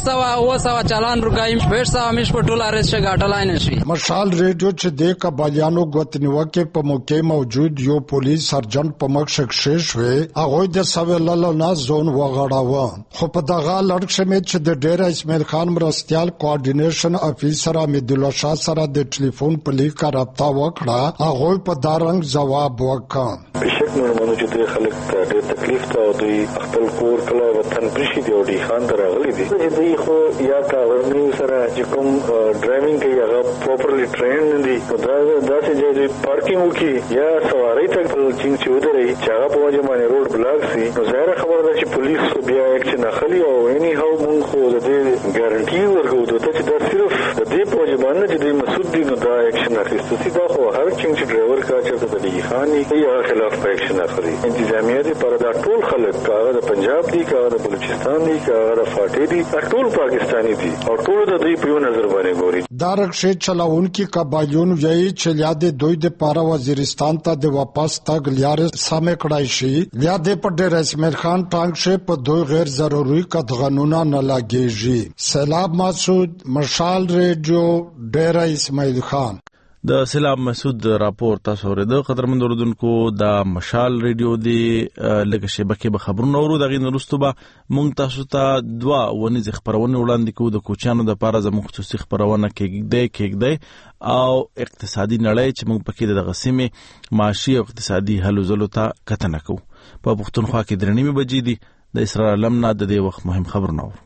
500 چالان رکایم 500 مش په ټوله رس غاټلای نشي. مشال ریډیو چې د قبایلیانو غوتنیو کې په موقع موجود یو پولیس سرجن په مخ شکشې شوې هغه د سویلل نه زون وغړاوه خو په دغه لړ شمه چې د ډیر اسماعیل خان مرستيال کوارډینیشن افیسر امید الله شاه سره د ټلیفون په لیک رابطه وکړه هغه په دارنګ جواب وکړ. بشک نو چې خلک ډېر تکلیف ته او دوی خپل کور کله وطن پرشي دی او دی خان راغلي دي دوی خو یا کا ورنی سره چې کوم ډرایوینګ کوي هغه پراپرلی ټرین دي دا چې دوی پارکینګ وکي یا سواری ته چینګ چودري چې هغه په وجه باندې روډ بلاک سي نو ظاهر خبره ده چې پولیس بیا اکشن اخلي او اني هاو مونږ خو د دې ګارانټي ورکو ته چې دا صرف د دې په وجه باندې چې دوی مسعود دي نو دا اکشن اخیستو سي دا خو هر چینګ چې ډرایور کا چې د دې خاني یا خلاف په اکشن اخلي انتظامیه دي پر دا ټول خلک کاغه د پنجاب دي کاغه د بلوچستان دي کاغه د فاټي دي ټول پاکستاني دي او ټول د دې په نظر باندې ګوري. دا رکشې چلاونکي قبایلون وایي چې لاده دوی د پاره وزیرستان ته د واپس تګ لیار سم کړای شي لاده په ډېر اسماعیل خان ټانګ شه په دوی غیر ضروري قدغنونه نه لاګيږي. سیلاب مسعود مشال ریډیو ډېر اسماعیل خان. د سلام مسعود راپور تاسو اوریدو قدرمن اوریدونکو د مشال ریډیو دی لکه شبکه به خبرونه اورو دغه نرستو به مونږ تاسو ته دوا ونیز خبرونه وړاندې کوو د کوچانو د پاره زموږ خصوصي خبرونه کېږي او اقتصادي نړۍ چې موږ پکې د غسیمه معاشي او اقتصادي حل زلو ته کتنه کوو په پښتونخوا کې درنیمه بجې دي د اسرار علم نه د دې وخت مهم خبرونه اورو.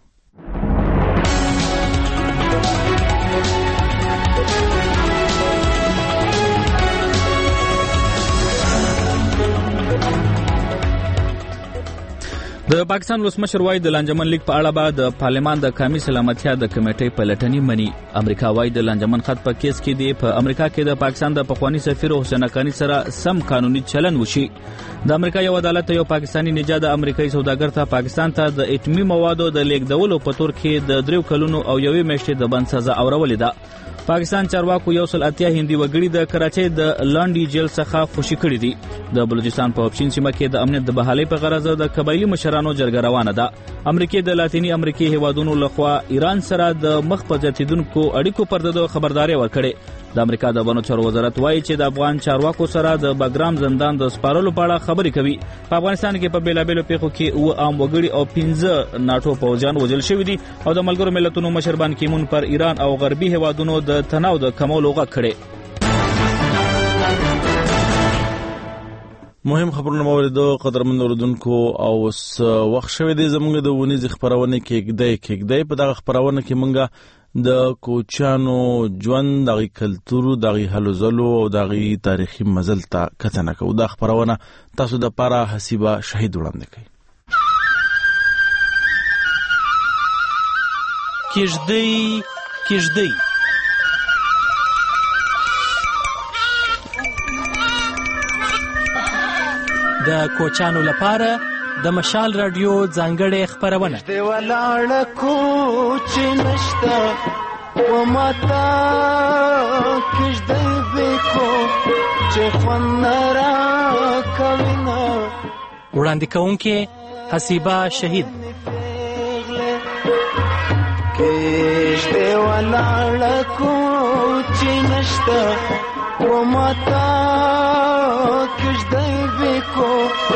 د پاکستان ولسمشر وايي د لانجمن لیگ په اړه به د پارلمان د قومي سلامتیا د کمیټې پلټنې مني. امریکا وايي د لانجمن خط په کیس کې دی په امریکا کې د پاکستان د پخوانی سفیر حسین حقانی سره سم قانوني چلن وشي. د امریکا یو عدالت یو پاکستانی نژاد امریکایي سوداګر ته پاکستان ته د اټومي موادو د لیږدولو په تور کې د 3 کلونو او 1 میاشتې د بند سزا اورولې ده. پاکستان چارواکو 180 هندي وګړي د کراچۍ د لانډي جیل څخه خوشي کړي دي. د بلوچستان په اپشین سیمه کې د امنیت د بحالۍ په غرض د قبایلی مشرانو جرګه روانه ده. امریکا د لاتینی امریکای هیوادونو لخوا ایران سره د مخ په زیاتیدونکو اړیکو پر د خبرداري ورکړي. د امریکا د بانو چارو وزارت وایي چې د افغان چارواکو سره د باګرام زندان د سپارلو په اړه خبرې کوي. په افغانستان کې په بیلابیلو پیښو کې او عام وګړي او 15 ناتو پوځیان وژل شوي دي او د ملګرو ملتونو مشر بان کی مون پر ایران او غربي هیوادونو د تناو د کمولو غږ کړي. مهم خبرونه موریدو قدرمن اوریدونکو او وخت شوه دي زموږ د ونیز خبرونه کې په دغه خبرونه کې مونږه د کوچانو ژوند دغه کلتور دغه حلزلو او دغه تاریخي مزل ته کتنه کوو. د خبرونه تاسو د پاره حسیبه شهید وړاندې کوي. کېږدۍ د کوچانو لپاره د مشال رادیو ځانګړې خبرونه. د ولاړ کوچ نشته و ماتا کېږدۍ بیکو چې خوند را کوینه. وړاندې کوونکې حسیبه شهید. کېږدۍ ولاړ کوچ نشته و ماتا کېږدۍ بیکو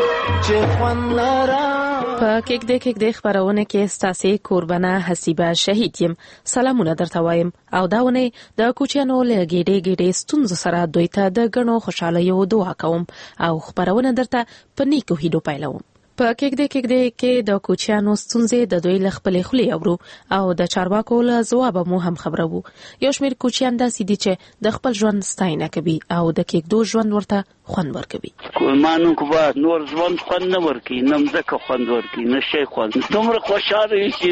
په کېږدۍ خبرونه کې ستاسې کوربنه حسیبه شهید یم. سلامونه درته وایم او دا ونې د کوچیانو له ګډې ستونزو سره دوی ته د غنو خوشالیو دعا کوم او خبرونه درته په نیکو هیلو پیلوم. په کېږدۍ کې د کوچیانو ستونزې د دوی له خپلې خولې اورو او د چارواکو له ځواب مو هم خبرو. یو شمېر کوچیان داسې دي چې د خپل ژوند ستاینه کوي او د کېږدو ژوند ورته خوند ورکوي. مانو کوه نور ژوند خوند نه ورکوي، نه مځکه خوند ورکوي، نه شی خوند. دومره خوشحاله وي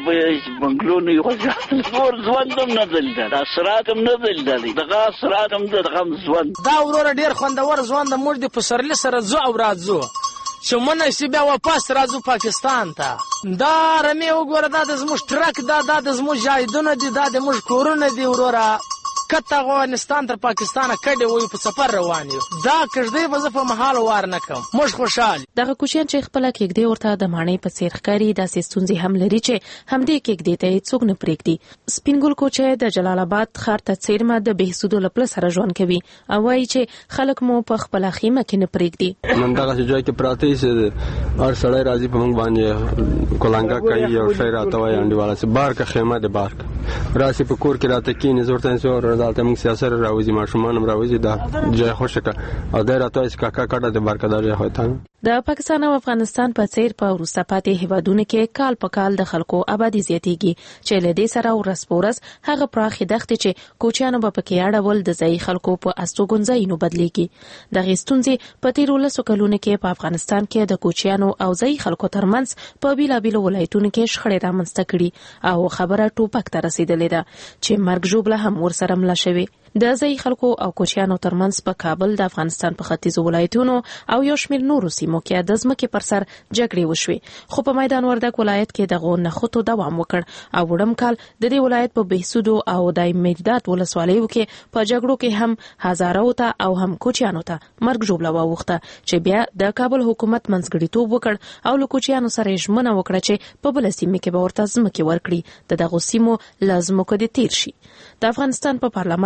چې بنګلو نه یې نور ژوند هم نه دلته، دا سرات هم نه دلته، دغه سرات هم دغه ژوند. دا وروره ډېر خوندور ژوند د موږ د پسرلي سره ځو او راځو چې منه شي بیا واپس راځو پاکستان ته. دا رمې وګوره، دا د زموږ ټرک، دا د زموږ جایدونه دي، دا د موږ کورونه دي. وروره کته افغانستان تر پاکستانه کډې وایو په سفر روان یو. دا کېږدۍ به زه په محال وار نه کړم، موږ خوشحال. دغه کوچیان چې خپله کېږدۍ ورته د ماڼۍ په څېر ښکاري داسې ستونزې هم لري چې همدې کېږدۍ ته یې څوک نه پرېږدي. سپین ګل کوچی د جلال آباد ښار ته څیرمه د بهسودو له پله سره ژوند کوي او وایي چې خلک مو په خپله خیمه کې نه پرېږدي. همدغسې ځای کې پراته یي چې هر سړی راځي په موږ باندې کولانګه کوي او شی راته وایي انډیواله چې بار که خیمه د بار که راسي په کور کې راته کېني. زه ورته وایم چې دلته موږ سیاسر راوځي، ماشومان هم راوځي، دا ځای خوښه کړه او دی راته وایي چې کاکا کډه د بار که دا ځای خو ته. د پاکستان او افغانستان په څیر په وروسته پاتې هیوادونو کې کال په کال د خلکو آبادی زیاتېږي چې له دې سره ورځ په ورځ هغه پراخې دښتې چې کوچیانو به پکې اړول د ځایي خلکو په استوګنځایونو بدلېږي. دغې ستونزې په تېرو 10 کلونو کې په افغانستان کې د کوچیانو او ځایي خلکو ترمنځ په بیلابیلو ولایتونو کې شخړې رامنځته کړي او خبره ټوپک ته رسېدلې ده چې مرګ ژوبله هم ورسره مله شوې. د ځایي خلکو او کوچیانو ترمنځ په کابل د افغانستان په ختیځو ولایتونو او یو شمېر نورو سیمو کې د ځمکې پر سر جګړې وشوې، خو په میدان وردګ ولایت کې دغو نښتو دوام وکړ او وړم کال د دې ولایت په بهسودو او د میرداد ولسوالیو کې په جګړو کې هم هزارو ته او هم کوچیانو ته مرګ ژوبله واوښته چې بیا د کابل حکومت منځګړیتوب وکړ او له کوچیانو سره یې ژمنه وکړه چې په بله سیمه کې به ورته ځمکې ورکړي، د دغو سیمو له ځمکو دې تېر شي. د افغانستان په پارلمان کې د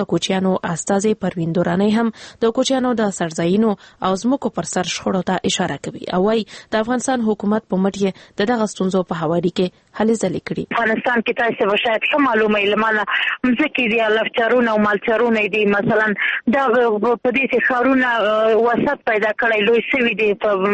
کوچیانو استازي پروین دورانی هم د کوچیانو د سرځایونو او ځمکو پر سر شخړو ته اشاره کوي او وايي د افغانستان حکومت په مټ یې د دغه ستونزو په حواله کې هلې ځلې کړي. افغانستان کې تاسو به شاید څه معلومه لمانه مځکې دي لفچارونه او مالچارونه دي مثلا دا په دې ښارونه وسط پیدا کړی لوی سوي دي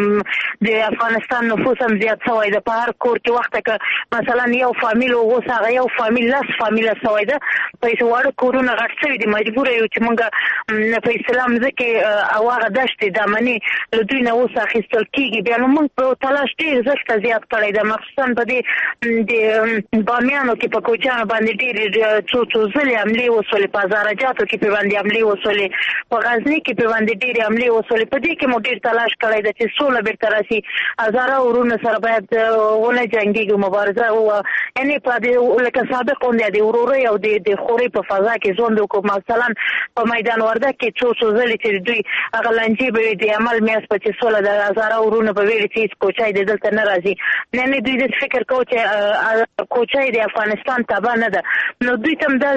د افغانستان نفوس هم زیات شوی دی په هر کور کې وخت کې مثلا یو فامیل وغوسه یو فامیل لاس فامیل شوی دی په وړو کورونه غټ شوي دي مجبور یو چې موږ په اسلام ځکه او هغه دشتې د منی له دوی نه اوس اخیستل کېږي بیا نو موږ په تلاش ډېر زښته زیات کړی دی مخصوصا په دې د بامیانو کې په کوچیانو باندې ډېرې څو ځلې حملې وسولې په هزارجاتو کې په باندې حملې وسولې په غزني کې په باندې ډېرې حملې وسولې په دې کې مو ډېر تلاش کړی دی چې سوله بیرته راشي هزاره ورونه سره باید ونه جنګېږي مبارزه یعنې په دې لکه سابق غوندې د ورورۍ او د خورۍ په فضا کې ژوند وکړو مثلا په میدان وردګ کې څو ځلې چې دوی هغه لانجې به د عمل میاشت په چې سوله د هزاره ورونه به ویلې چې هېڅ کوچی دی دلته نه راځي یعنې دوی داسې فکر کوو چې کوچی د افغانستان تباه نه ده نو دوی ته هم دا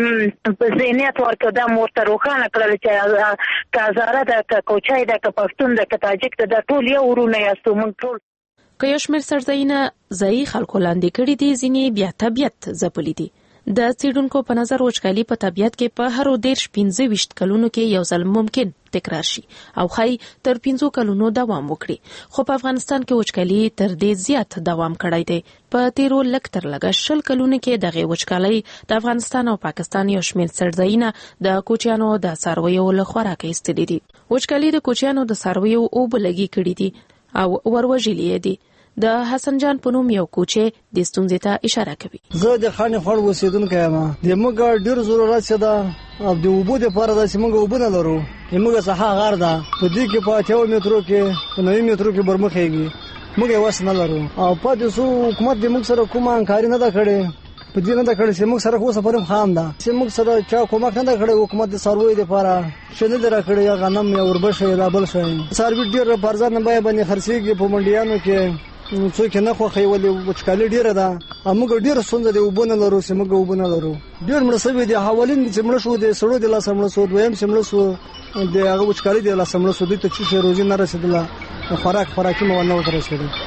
ذهنیت ورکړه دا ورته روښانه کړل چې که هزاره ده که کوچی ده که پښتون ده که تاجک ده دا ټول یو ورونه یاستو موږ ټول که یو شمېر سرځایونه ځایي خلکو لاندې کړي دي ځینې بیا طبیعت ځپلي دي. د څېړونکو په نظر وچکالي په طبیعت کې په هرو 15 کلونو کې یو ځل ممکن تکرار شي او خای تر 15 کلونو دوام وکړي خو په افغانستان کې وچکالي تر دې زیات دوام کړی دی. په تیرو لک تر لګه 20 کلونو کې دغه وچکالي د افغانستان او پاکستان یو شمېر سرځایونه د کوچیانو د څارویو له خوراکه ایستلي دي. وچکالي د کوچیانو د څارویو اوبه لګي کړي دي او وروژلي دي. د حسن جان په نوم یو کوچی د ستونزې ته اشاره کوي. زه د خاني خړ اوسیدونکی یم. د موږ ډیر ضرورت شته او د اوبو د لپاره د موږ اوبه نه لرو. موږ صحه غار ده په دې کې په 8 مترو کې په 9 مترو کې برمخېږي موږ یې وس نه لرو او په دې سو حکومت د موږ سره کومه انکاري نه ده کړې په دې نه ده کړې چې موږ سره خو سفرم خام ده چې موږ سره چا کومک نه ده کړې حکومت د سروي لپاره شنه در کړې یا غنم یا وربشه یا بل شي سروي ډیر بارزان نه باندې خرڅيږي په منډیانو کې څوک نه خو خېولې وچکالي ډیره ده موږ ډیر ستونزه د وبونه لرو چې موږ وبونه لرو ډیر مرسوي دي حوالین چې مړ شو د سړو د لاس مړ شو دویم چې مړ شو د هغه وچکالي د لاس مړ شو د ته چې روزي نه رسیدله خوراکي مو نه ورسېده.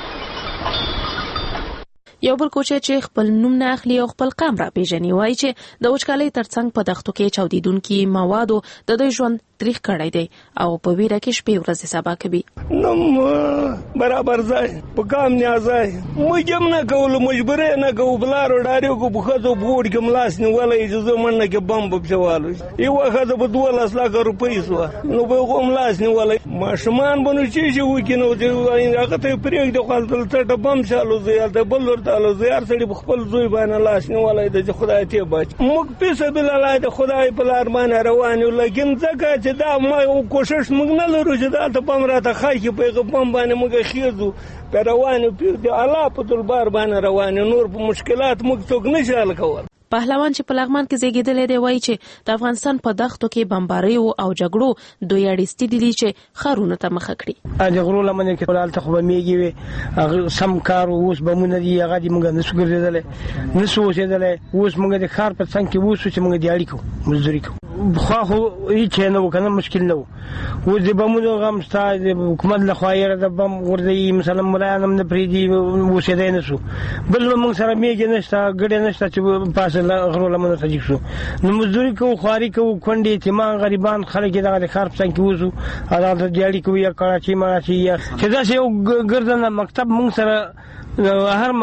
یو بل کوچی چې خپل نوم نه اخلي او خپل قام را پیژني وایي چې د وچکالۍ ترڅنګ په دښتو کې چاودیدونکي موادو د دوی ژوند تریخ کړی دی او په ویره کې شپې ورځې سبا کوي. نو برابر ځای په کام نه ځای موږ هم نه کولو مجبورې نه کوو بلارو ډاریو کو په خزو بوډ کې ملاس نیولې اجازه مننه کې بم په چوالو یو خزه په 2 لک روپۍ سو نو به کوم لاس نیولې ماشومان بنو چې وکینو چې هغه ته پرېګ د خپل ته بم چالو زیاته بل ورته له زیار سړي خپل زوی باندې لاس نیولې د خدای ته بچ موږ پیسه بل الله د خدای په لار باندې روان یو لکه ځکه چې دا ما کوشش موږ نه لرو چې دا ته پم راته خای کې په پم باندې موږ خېزو په روانو پیر دی الله په تلبار باندې روان نور په مشکلات موږ څوک نشي حل کول. پهلوان چې په لغمان کې زیږیدل دی وایي چې د افغانستان په دښتو کې بمبارۍ او جګړو دوی اړیستي دي چې خارونه ته مخ کړي. جګړو لمنه کې ولالته خو میږي هغه سم کار اوس بمونه دی هغه دی موږ نسو ګرځیدل نسو اوسېدل اوس موږ د کار په څنګه کې اوس چې موږ دی اړیکو مزدوري کوو خو هیڅ نه وکنه مشکل نه و د بمونو غم ستای د حکومت له خوایره د بم ورځي مثلا ملایانم نه پریدي وسیدای نه شو بل موږ سره میږي نشته ګډه نشته چې پاسه غرو لمنه تجیک شو نو مزدوري کوو خواري کوو کونډې تیمان غریبان خلک دغه خار څنګه وځو هغه د دیالي کوي یا کراچي مراچي یا چې دا یو ګردنه مکتب موږ سره هر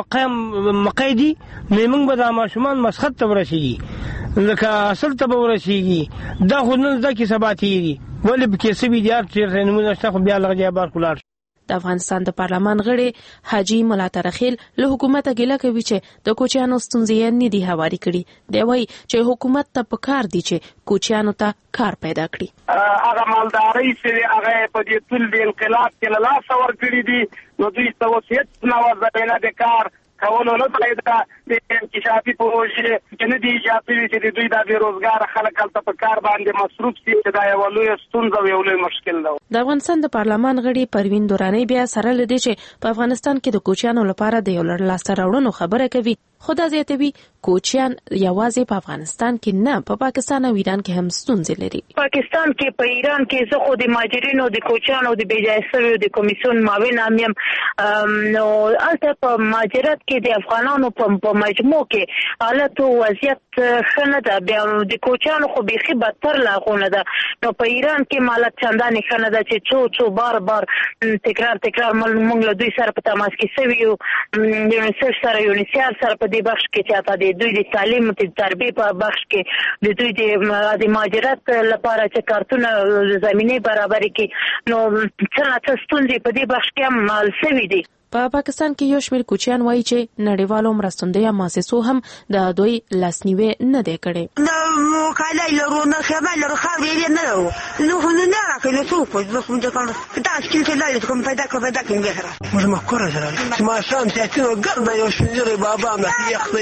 مقایدي موږ به د ماشومان مسخت ته ورسیږي لکه اصل ته ورسیږي دا خو نن ځکه سبا تیری ولې بکې سبي دیار چې نمونه شته خو بیا لږه بار کولار. د افغانستان د پارلمان غړي حاجی ملا ترخیل له حکومت ګیله کوي چې د کوچیانو ستونزې نه دي هواري کړي دی وایي چې حکومت ته پکار دي چې کوچیانو ته کار پیدا کړي. هغه مالداري چې هغه په دې ټول د انقلاب کې له لاس ورکړي دي نو دوی توصیت نه ورځي د کار کولو نه پیدا د انکشافي پروژې چې نه دي ایجاد شوي چې دوی د بیروزګار خلک هلته په کار باندې مصروف دي چې دا یو لوی ستونزه او یو لوی مشکل ده. د افغانستان د پارلمان غړي پروین دورانی بیا سره لدی چې په افغانستان کې د کوچیانو لپاره د یو لړ لاسته راوړنو خبره کوي خدا زیاتوي کوچیان یوازې په افغانستان کې نه په پاکستان او ایران کې هم ستونزې لري. پاکستان کې په ایران کې زه خو د مهاجرینو د کوچیانو د بیجایسوي د کمیسیون معاون امیم نو البته په مهاجرت کې د افغانانو په مجموع کې حالت او وضعیت ښه نه ده. بیا د کوچیانو خو بیخي بدتر لاغونه ده. نو په ایران کې مالت چندانې ښه نه ده چې څو بار تکرار موږ له دوی سره په تماس کې سوي یو یونیسف سره یونیسیار سره په دې بخش کې چې د دوی د تعلیم او تربیه په بخش کې د دوی د مهاجرت لپاره چې کارتونه زمینه برابرۍ کې نو څه ستونزې په دې بخش کې هم مال سوي دي. په پاکستان کې یو شمېر کوچیان وایي چې نړیوالو مرستندویه مؤسسو هم د دوی لاسنیوي نه دی کړی. نو کله لرو نه خبر لرو خبرې نه لرو نو نه راکړو څوک په کوم ځای کې دا چې لا کوم پیدا کوم بهره موږ مخکره سره ما شام ساتو ګرځي یو شنجري بابا ما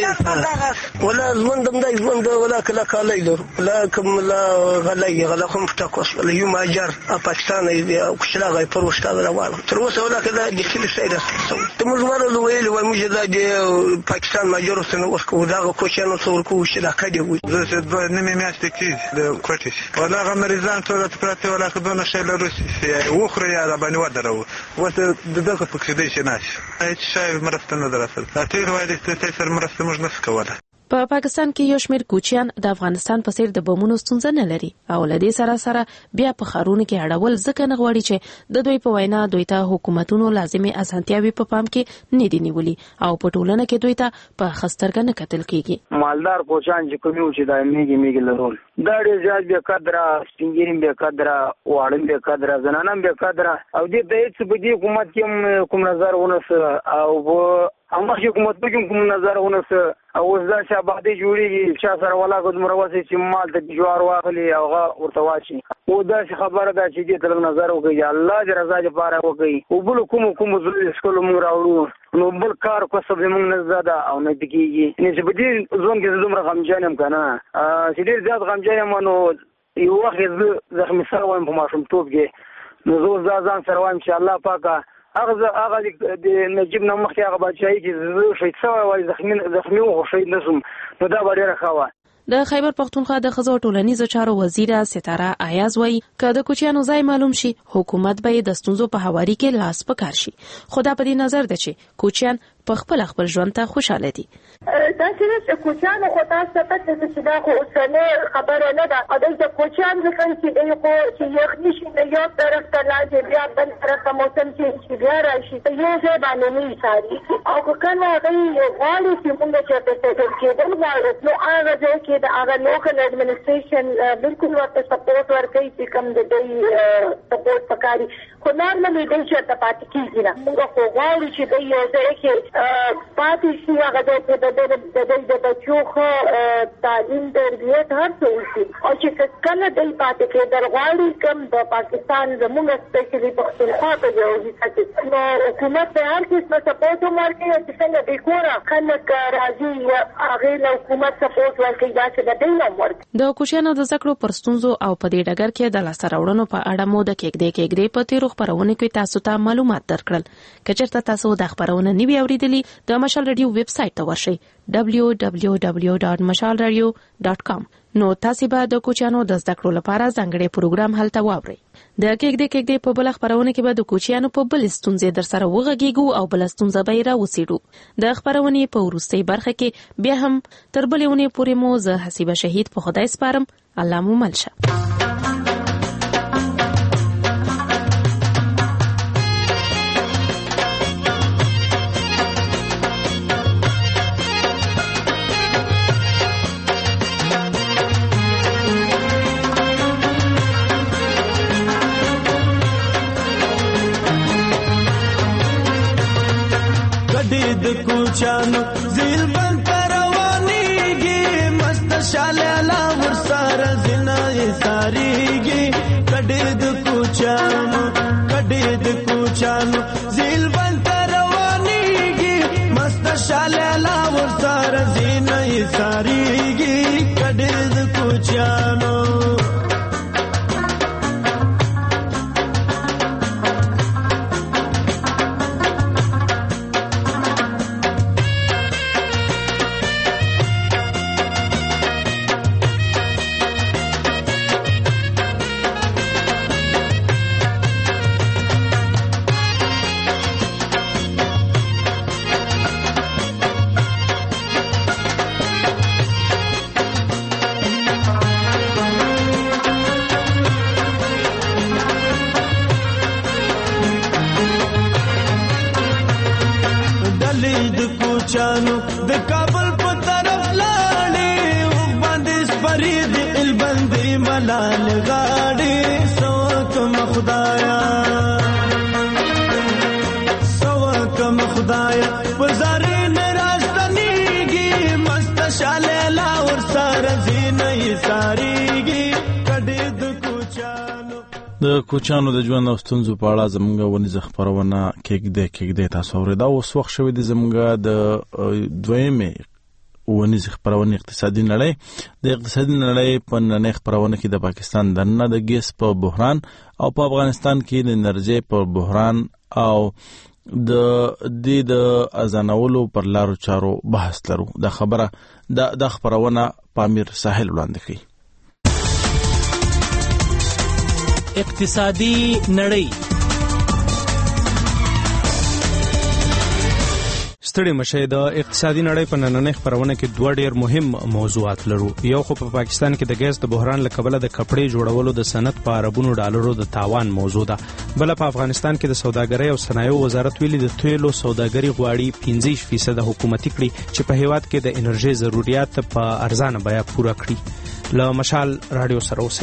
یخته ولا زوندم دای زوند ولا کله کله لرو ولا کوم لا غلای کوم تاکوس یو ماجر پاکستان او کشلاغه پروشتا روانه تر اوسه ولا کله د خپل سیده ته موږ ورته ویل و موږ د پاکستان ماجر سره وښکو دا کوچانو څور کو چې دا کډي وي زه د نیمه میاشتې کې د کوټیش ولا غمرزان ټول پراته ولا خدونه شیل روسي وخره یا باندې ودرو وته دغه پکې دی شناش هیڅ شای مرسته نه درسل دا تیر وایي چې تاسو مرسته موږ نه کوله. په پاکستان کې یو شمېر کوچیان د افغانستان په څیر د بمونو ستونزه نه لري او له دې سره بیا په ښارونو کې اړول ځکه نه غواړي چې د دوی په وینا دوی ته حکومتونو لازمي اسانتیاوي په پام کې نه دي نیولي او په ټولنه کې دوی ته په خسترګه نه کتل کیږي. مالدار کوچیان چې کوم چې د میګي لرول دا ډېر زیات به قدره سپینګریم به قدره واړم به قدره زنانم به قدره او دې د هیڅ بدی حکومت کې کوم نظر ونه او امه حکومت په کوم نظر ونه او زدا شابادي جوړیږي چې سره ولا کوم مروسي چې مال ته جوار واخلي او ورته واچي او دا خبره ده چې دې تر نظر وکړي الله دې رضا لپاره وکړي او بل کوم زړه سکول موږ راوړو نو بل کار کوسب موږ نه زده او نه دکیږي نه چې بدی ځون کې دومره غمجنم کنه چې ډېر زیات غمجنم نو یو وخت زخمی سره وایم په ماشوم توپ کې نو زه ځان سره وایم چې الله پاکه هغه د نجیب نه مخکې هغه بچای چې زه شهید شوی وای زخمی و شهید نشم نو دا به ډېره ښه وه. د خیبر پختونخوا د ښځو ټولنیزو چارو وزیره ستاره ایاز وایي که د کوچیانو ځای معلوم شي حکومت به د ستونزو په هواري کې لاس په کار شي. خو دا په دې نظر ده چې کوچیان په خپل ژوند ته خوشاله دي. دا چې کوچیانو خو تاسو ته پته ده چې دا خو اوسنۍ خبره نه ده او دلته کوچیان ځکه چې دی خو چې یخني شي د یو طرف ته لاړې بیا بل طرف ته موسم چې بیا راشي په یو ځای باندې نه ایساري او که کله هغوی غواړي چې مونږ چېرته سیټل کېدل غواړو نو هغه ځای کې د هغه لوکل اډمنسټریشن بالکل ورته سپورټ ورکوي چې کوم د دوی سپورټ پکاري خو نارملي دوی چېرته پاتې کېږي نه مونږ خو غواړو چې دوی یو ځای کې پاتې شي هغه ځای کې د بچو ښه تعلیم تربیت هر څه وشي او چې کله دوی پاتې کېدل غواړي کوم د پاکستان زموږ سپیشلي پښتونخوا ته د یو حصه کې نو حکومت ته هر قسمه سپورټ هم ورکوي چې څنګه بې کوره خلک راځي هغې له حکومت سپورټ ورکوي داسې د دوی هم ورکوي. د کوچیانو د زده کړو پر ستونزو او په دې ډګر کې د لاسته راوړنو په اړه مو د کېږدۍ په تیرو خپرونو کې تاسو ته معلومات درکړل. که چېرته تاسو د خپرونه نه وي اورېدلي د مشال رادیو ویب سایټ ته ورشئ www.mashalradio.com نو تاسو به د کوچیانو د زده کړو لپاره ځانګړي پروګرام هلته واورئ. د کېږدۍ په بل خبرونه کې به د کوچیانو په بل ستونزې در سره وغږیږو او بل ستونزه به را وسیړو. د خبرونې په وروستۍ برخه کې بیا هم تر بلې ونې پورې مو زه حسیبه شهید په خدای سپارم. الله مو مل شه. د کوچانو زیل بند روانيږي مست شاله لا ورسره زنا ساريږي کډې د کوچانو زیل بند روانيږي مست شاله لا ورسره زنا ساريږي کډې د کوچانو کوچانو د کابل په طرف لاړې باندې فرید البندي ملال غاړي سوکم خدایا پزارې نراستنیږي مست شاله لا ور سره زینې ساریږي کډې د کوچانو د ژوند او ستونزو په اړه زموږ ونیزه خبرونه کېږدې تاسو اورېدا اوس وخت شوی دی زموږ د دویمې ونیزه خبرونه اقتصادي نړۍ د اقتصادي نړۍ په نړۍ خبرونه کې د پاکستان دننه د ګیس په بحران او په افغانستان کې د انرژي په بحران او د ازانولو پر لارو چارو بحث لرو. دا خبره د خبرونه پامیر ساحل وړاندې کوي. اقتصادي نړۍ. ستړي مشه د اقتصادي نړۍ په نننۍ خبرونه کې دوه ډېر مهم موضوعات لرو. یو خو په پاکستان کې د ګیس د بحران له کبله د کپړې جوړولو د صنعت په اربونو ډالرو د تاوان موضوع ده. بل په افغانستان کې د سوداګرۍ او صنایعو وزارت ویلي د تیلو سوداګري غواړي 15% حکومتي کړي چې په هیواد کې د انرژي ضرورت په ارزانه بیه پوره کړي. له مشال رادیو سره اوسئ.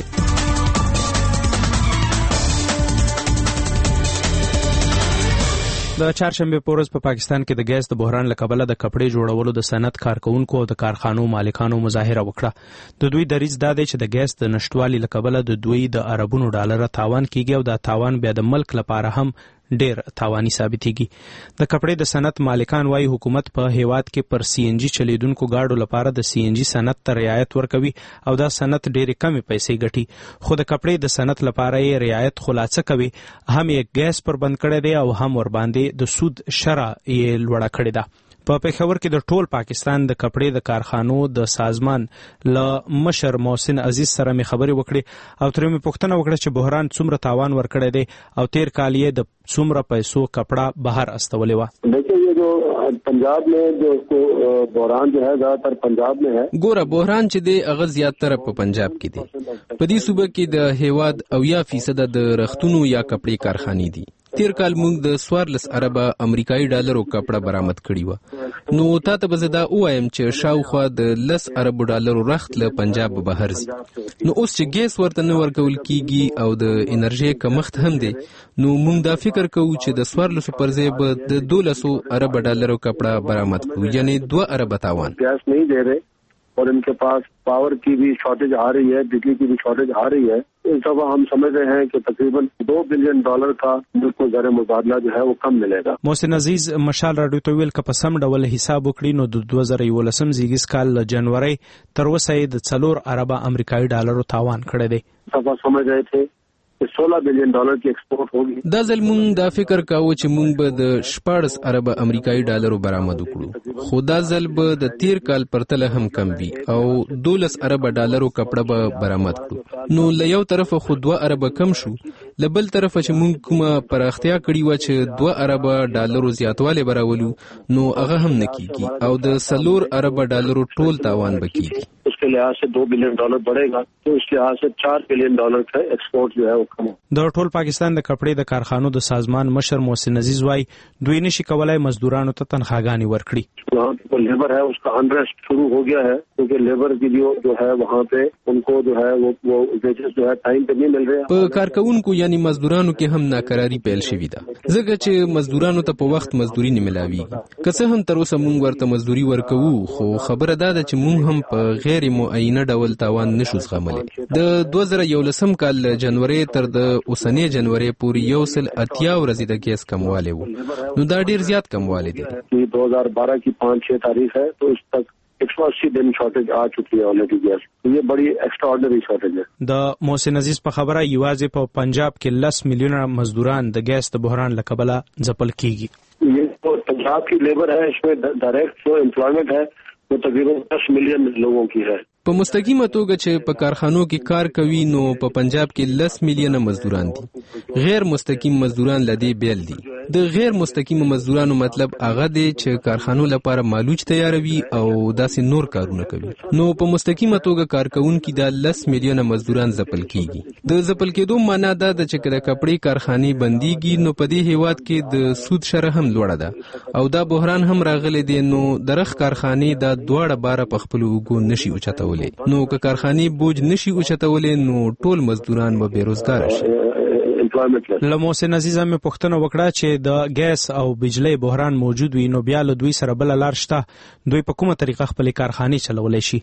د چهارشنبه په ورځ په پاکستان کې د ګیس د بحران له کبله د کپړې جوړولو د صنعت کارکونکو او د کارخانو مالکانو مظاهره وکړه. د دوی دریځ دا دی چې د ګیس د نشټوالي له کبله د دوی د اربونو ډالر تاوان کیږي او دا تاوان بیا د ملک لپاره هم ډیر تاواني ثابتېږي. د کپړې د صنعت مالکان وايي حکومت په هیواد کې پر سی ان جی چلیدونکو گاډو لپاره د سی ان جی صنعت ته رعایت ورکوي او دا صنعت ډېرې کمې پیسې ګټي، خو د کپړې د صنعت لپاره یې رعایت خلاصه کوي. هم یې ګیس پر بند کړی دی او هم ور باندې د سود شرح یې لوړه کړې ده. په پېښور کې د ټول پاکستان د کپړې د کارخانو د سازمان له مشر محسن عزیز سره مې خبرې وکړې او ترې مې پوښتنه وکړه چې بحران څومره تاوان ورکړی دی او تیر کال یې د څومره پیسو کپڑا بهر استولې وه. देखिए ये जो पंजाब में जो बहरान जो है ज्यादातर पंजाब में है. ګوره بحران چې دی هغه زیاتره په پنجاب کې دی. په دې صوبه کې د هیواد 80% د رختونو یا کپړې کارخانې دي. تیر کال موږ د 14 اربه امریکایي ډالرو کپړه برآمد کړی و. نو تاسو به زه دا وایم چې شاوخوا د 10 ارب ډالرو رخت له پنجاب بهر ځي. نو اوس چې ګیس ورته نه ورکول کیږي او د انرژي کمښت هم دی، نو موږ دا فکر کوو چې د 1400 پر ځای به د 1200 ارب ډالرو کپړه برآمد کړو، یعنی 2 ارب تاوان. گیس नहीं दे रहे और इनके पास पावर की भी शॉर्टेज आ रही है, बिजली की भी शॉर्टेज आ रही है. इस दफा हम समझ रहे हैं कि तकरीबन $2 बिलियन का बिल्कुल ज़र मुबादला जो है वो कम मिलेगा. محسن عزیز مشال راډیو ته ویل که په سم ډول حساب وکړي نو د 2011 زیږیز کال جنوري تر اوسه یې د 4 اربه امریکایي ډالرو تاوان کړی دی. دفعه سمجھ رہے تھے $16 बिलियन की एक्सपोर्ट होगी. دا ځل مونږ دا فکر کاوه چې مونږ به د 14 ارب امریکایي ډالرو برآمد وکړو، خو دا ځل به د تیر کال پرتله هم کم وي او 12 ارب ډالرو کپړه به برآمد کړو. نو له یو طرف خو 2 ارب کم شو، له بل طرف چې مونږ کومه پراختیا کړې و چې 2 ارب ډالرو زیاتواله براولو نو هغه هم نکېږي او د 4 ارب ډالرو ټول تاوان بکېږي. उसके लिहाज से $2 बिलियन बढ़ेगा तो इस लिहाज से $4 बिलियन का एक्सपोर्ट जो है वो कम. د ټول پاکستان د کپړې د کارخانو د سازمان مشر محسن عزیز وايي دوی نشي کولای مزدورانو ته تنخواهګانې ورکړي. वहाँ पे लेबर है उसका अनरेस्ट शुरू हो गया है क्योंकि लेबर की जो है वहाँ पे उनको जो है वो वेजेस जो है टाइम पे नहीं मिल रहे. په کارکونکو یعنی مزدورانو کې هم ناکراری پیل شوې ده ځکه چې مزدورانو ته په وخت مزدوري نه ملاويږي. که څه هم تر اوسه مونږ ورته مزدوري ورکوو خو خبره ده چې مونږ هم په غیر معینه ډول تاوان نشو زغملی. د 2011 کال جنوري تر د اوسنۍ جنوري پورې 180 ورځې د ګیس کموالی و، نو دا ډیر زیات کموالی دی. 2012 की 5-6 तारीख है तो इस तक 180 दिन शॉर्टेज आ चुकी है ऑलरेडी गैस. ये बड़ी एक्स्ट्राऑर्डिनरी शॉर्टेज है. د محسن عزیز په خبره یوازې په پنجاب کې 10 میلیونه مزدوران د ګیس د بحران له کبله ځپل کیږي. ये तो पंजाब की लेबर है, इसमें डायरेक्ट जो एम्प्लॉयमेंट है वो तकरीबन 10 मिलियन लोगों की है. په مستقیمه توګه چې په کارخانو کې کار کوي نو په پنجاب کې 10 میلیونه مزدوران دي. غیر مستقیم مزدوران لدی بیل دي. د غیر مستقیم مزدورانو مطلب هغه دی چې کارخانو لپاره مالوچ تیاروي او داسې نور کارونه کوي. نو په مستقیمه توګه کارکونکي د 10 میلیونه مزدوران ځپل کیږي. د ځپل کېدو معنا دا ده چې د کپړې کارخانې بنديږي نو په دې هیواد کې د سود شرح هم لوړه ده او دا بحران هم راغلی دی. نو درخ کارخانې د دواړه بار په خپل وګو نشي اوچتولې. نو که کارخانې بوج نشي اوچتولې نو ټول مزدوران به بیروزګار شي. له محسن عزیزه مې پوښتنه وکړه چې د ګیس او بجلی بحران موجود وي نو بیا له دوی سره بل لار شته، دوی په کومه طریقه خپل کارخانې چلولای شي؟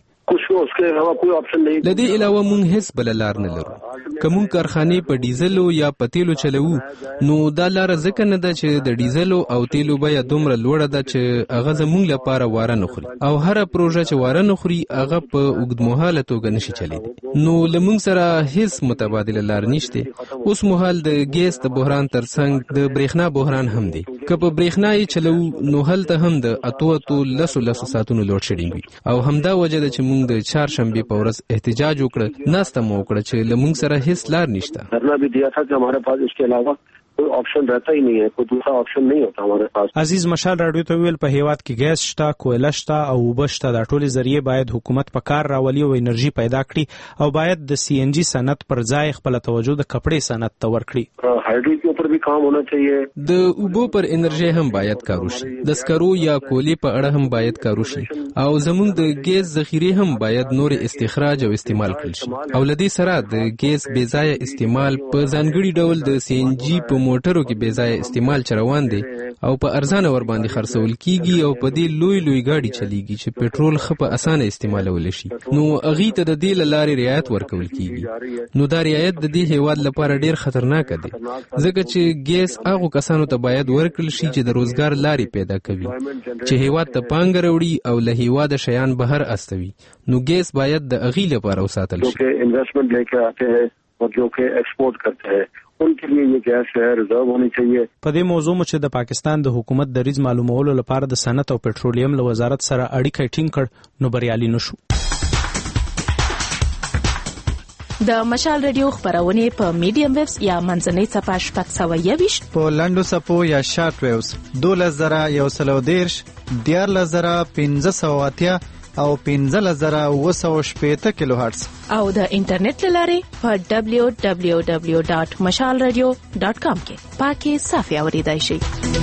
لدې علاوه مونږ هیڅ بل لار نه لرو. که مونږ کارخانې په ډیزلو یا په تیلو چلوو نو دا لار ځکه نه ده چې د ډیزلو او تیلو بیه دومره لوړه ده چې هغه زمونږ لپاره واره نه خوري او هر پروژه چې واره نه خوري هغه په اوږدمهاله توګه نشي چلیدی. نو له مونږ سره هیڅ متبادله لار نشته. اوس مهال د ګیس د بحران ترڅنګ د برېښنا بحران هم دی. که په برېښنا یې چلوو نو هلته هم د اتو لسو ساعتونو لوډ شیډینګ وي او همدا وجه ده چې مونږ د چهارشنبې په ورځ احتجاج وکړه، ناسته مو وکړه چې له مونږ سره هیڅ لار نشته. دھرنا بھی دیا تھا کہ ہمارے پاس اس کے علاوہ کوئی آپشن رہتا ہی نہیں ہے، کوئی دوسرا آپشن نہیں ہوتا ہمارے پاس. عزیز مشال راډیو ته ویل په هیواد کې ګیس شته، کویله شته او اوبه شته. دا ټولې ذریعې باید حکومت په کار راولي او انرژي پیدا کړي او باید د سی ان جی صنعت پر ځای خپل توجه د کپړې صنعت ته ورکړي. هایډرو کے اوپر بھی کام ہونا چاہیے. د اوبو پر انرژي هم باید کار وشي. د سکرو یا کولې په اړه هم باید کار وشي او زموږ د ګیس ذخیره هم باید نور استخراج او استعمال کړل شي. او لدې سره د ګیس بې ځای استعمال په ځانګړي ډول د سی ان جی په موټرو کې بې ځای استعمال چروان دي او په ارزانه ور باندې خرڅول کیږي او په دې لوی گاډي چلیږي چې پېټرول خپ اسانه استعمالول شي. نو اغه ته د دې لارې رعایت ورکول کیږي. نو دا رعایت د دې هیواد لپاره ډیر خطرناک دی ځکه چې ګیس هغه کسانو ته باید ورکړل شي چې د روزګار لارې پیدا کوي، چې هیواد ته پانګ راوړي او له هیواد شیان بهر استوي. نو ګیس باید د اغه لپاره وساتل شي. چې انویسټمنٹ لیکر آتے ہیں اور جو کہ ایکسپورٹ کرتے ہیں ان کے لیے یہ گیس ہے ریزرو ہونی چاہیے. په دې موضوع چې د پاکستان د حکومت د ریز معلومولو لپاره د صنعت او پټرولیم له وزارت سره اړیکه ټینګ کړ نو بریالي نشو. د مشال ریډیو خبرونه په میډیم ویوز یا منځنۍ صفحه 720 په لنډو صفو یا شارټ ویوز 12110 14580 او 15780 کیلو هرتز او د انټرنیټ لارې په www.mashalradio.com کې پاکي صافي اوریدای شي.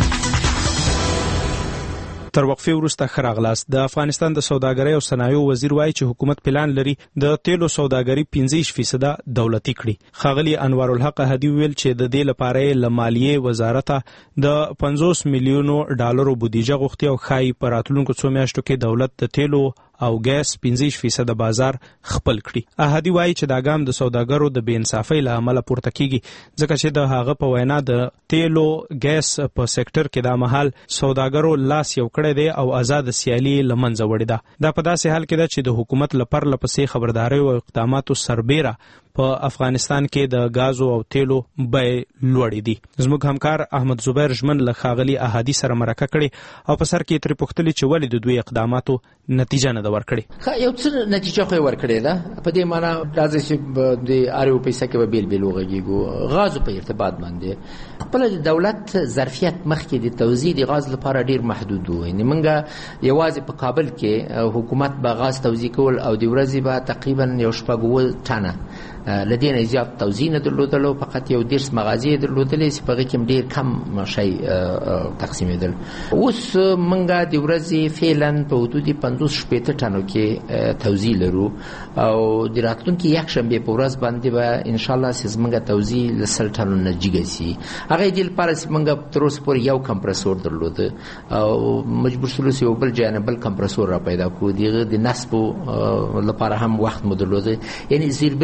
تر وقفې وروسته خراغلاس د افغانستان د سوداګرۍ او صنایعو وزیر وایي چې حکومت پلان لري د تیلو سوداګري 15% دولتي کړي. ښاغلي انوار الحق هدی ویل چې د دې لپاره له مالیې وزارت د 50 میلیونو ډالرو بودیجه غوښتي او خای په راتلونکو 2 میاشتو کې دولت د تیلو او ګیس 15% بازار خپل کړي. احدی وایي چې دا ګام د سوداګرو د بې انصافۍ له امله پورته کیږي ځکه چې د هغه په وینا د تیلو ګیس په سېکټر کې دا مهال سوداګرو لاس یو کړی دی او آزاد سیالي لمنځه وړي ده. دا په داسې حال کې ده چې د حکومت لپاره لپسې خبرداري او اقداماتو سربېره په افغانستان کې د غازو او تیلو بیې لوړې دي. زموږ همکار احمد زبیر ژمن له ښاغلي احادي سره مرکه کړې او په سر کې ترې پوښتلې چې ولې د دوی اقداماتو نتیجه نه ده ورکړې. یو څه نتیجه خو یې ورکړې ده. په دې معنی راځي چې د اړیو پیسې کې به بیل وغږیږو. غازو په ارتباط باندې خپل د دولت ظرفیت مخکې د توزیع د غاز لپاره ډیر محدود و. یعنی موږ یوازې په کابل کې حکومت به غاز توزیع کول او د ورځې به تقریبا 1.5 ټنه لدينا زیات توزیع نه درلودلو، فقط یو 10 مغازې درلودلې چې په کې ډیر کم شي تقسیمېدل. اوس منګه د ورځې فعلا په حدود 50 ټنو کې توزیع لرو او د راتلونکي یک شنبه په ورځ باندې به ان شاء الله سیس منګه توزیع ل 100 ټنو نه جګسي. هغه د لپاره چې منګه تر اوسه پورې یو کمپرسور درلود او مجبور شولو چې یو بل جانبل کمپرسور را پیدا کو. د نصب لپاره هم وخت مو درلود. یعنی زیربنا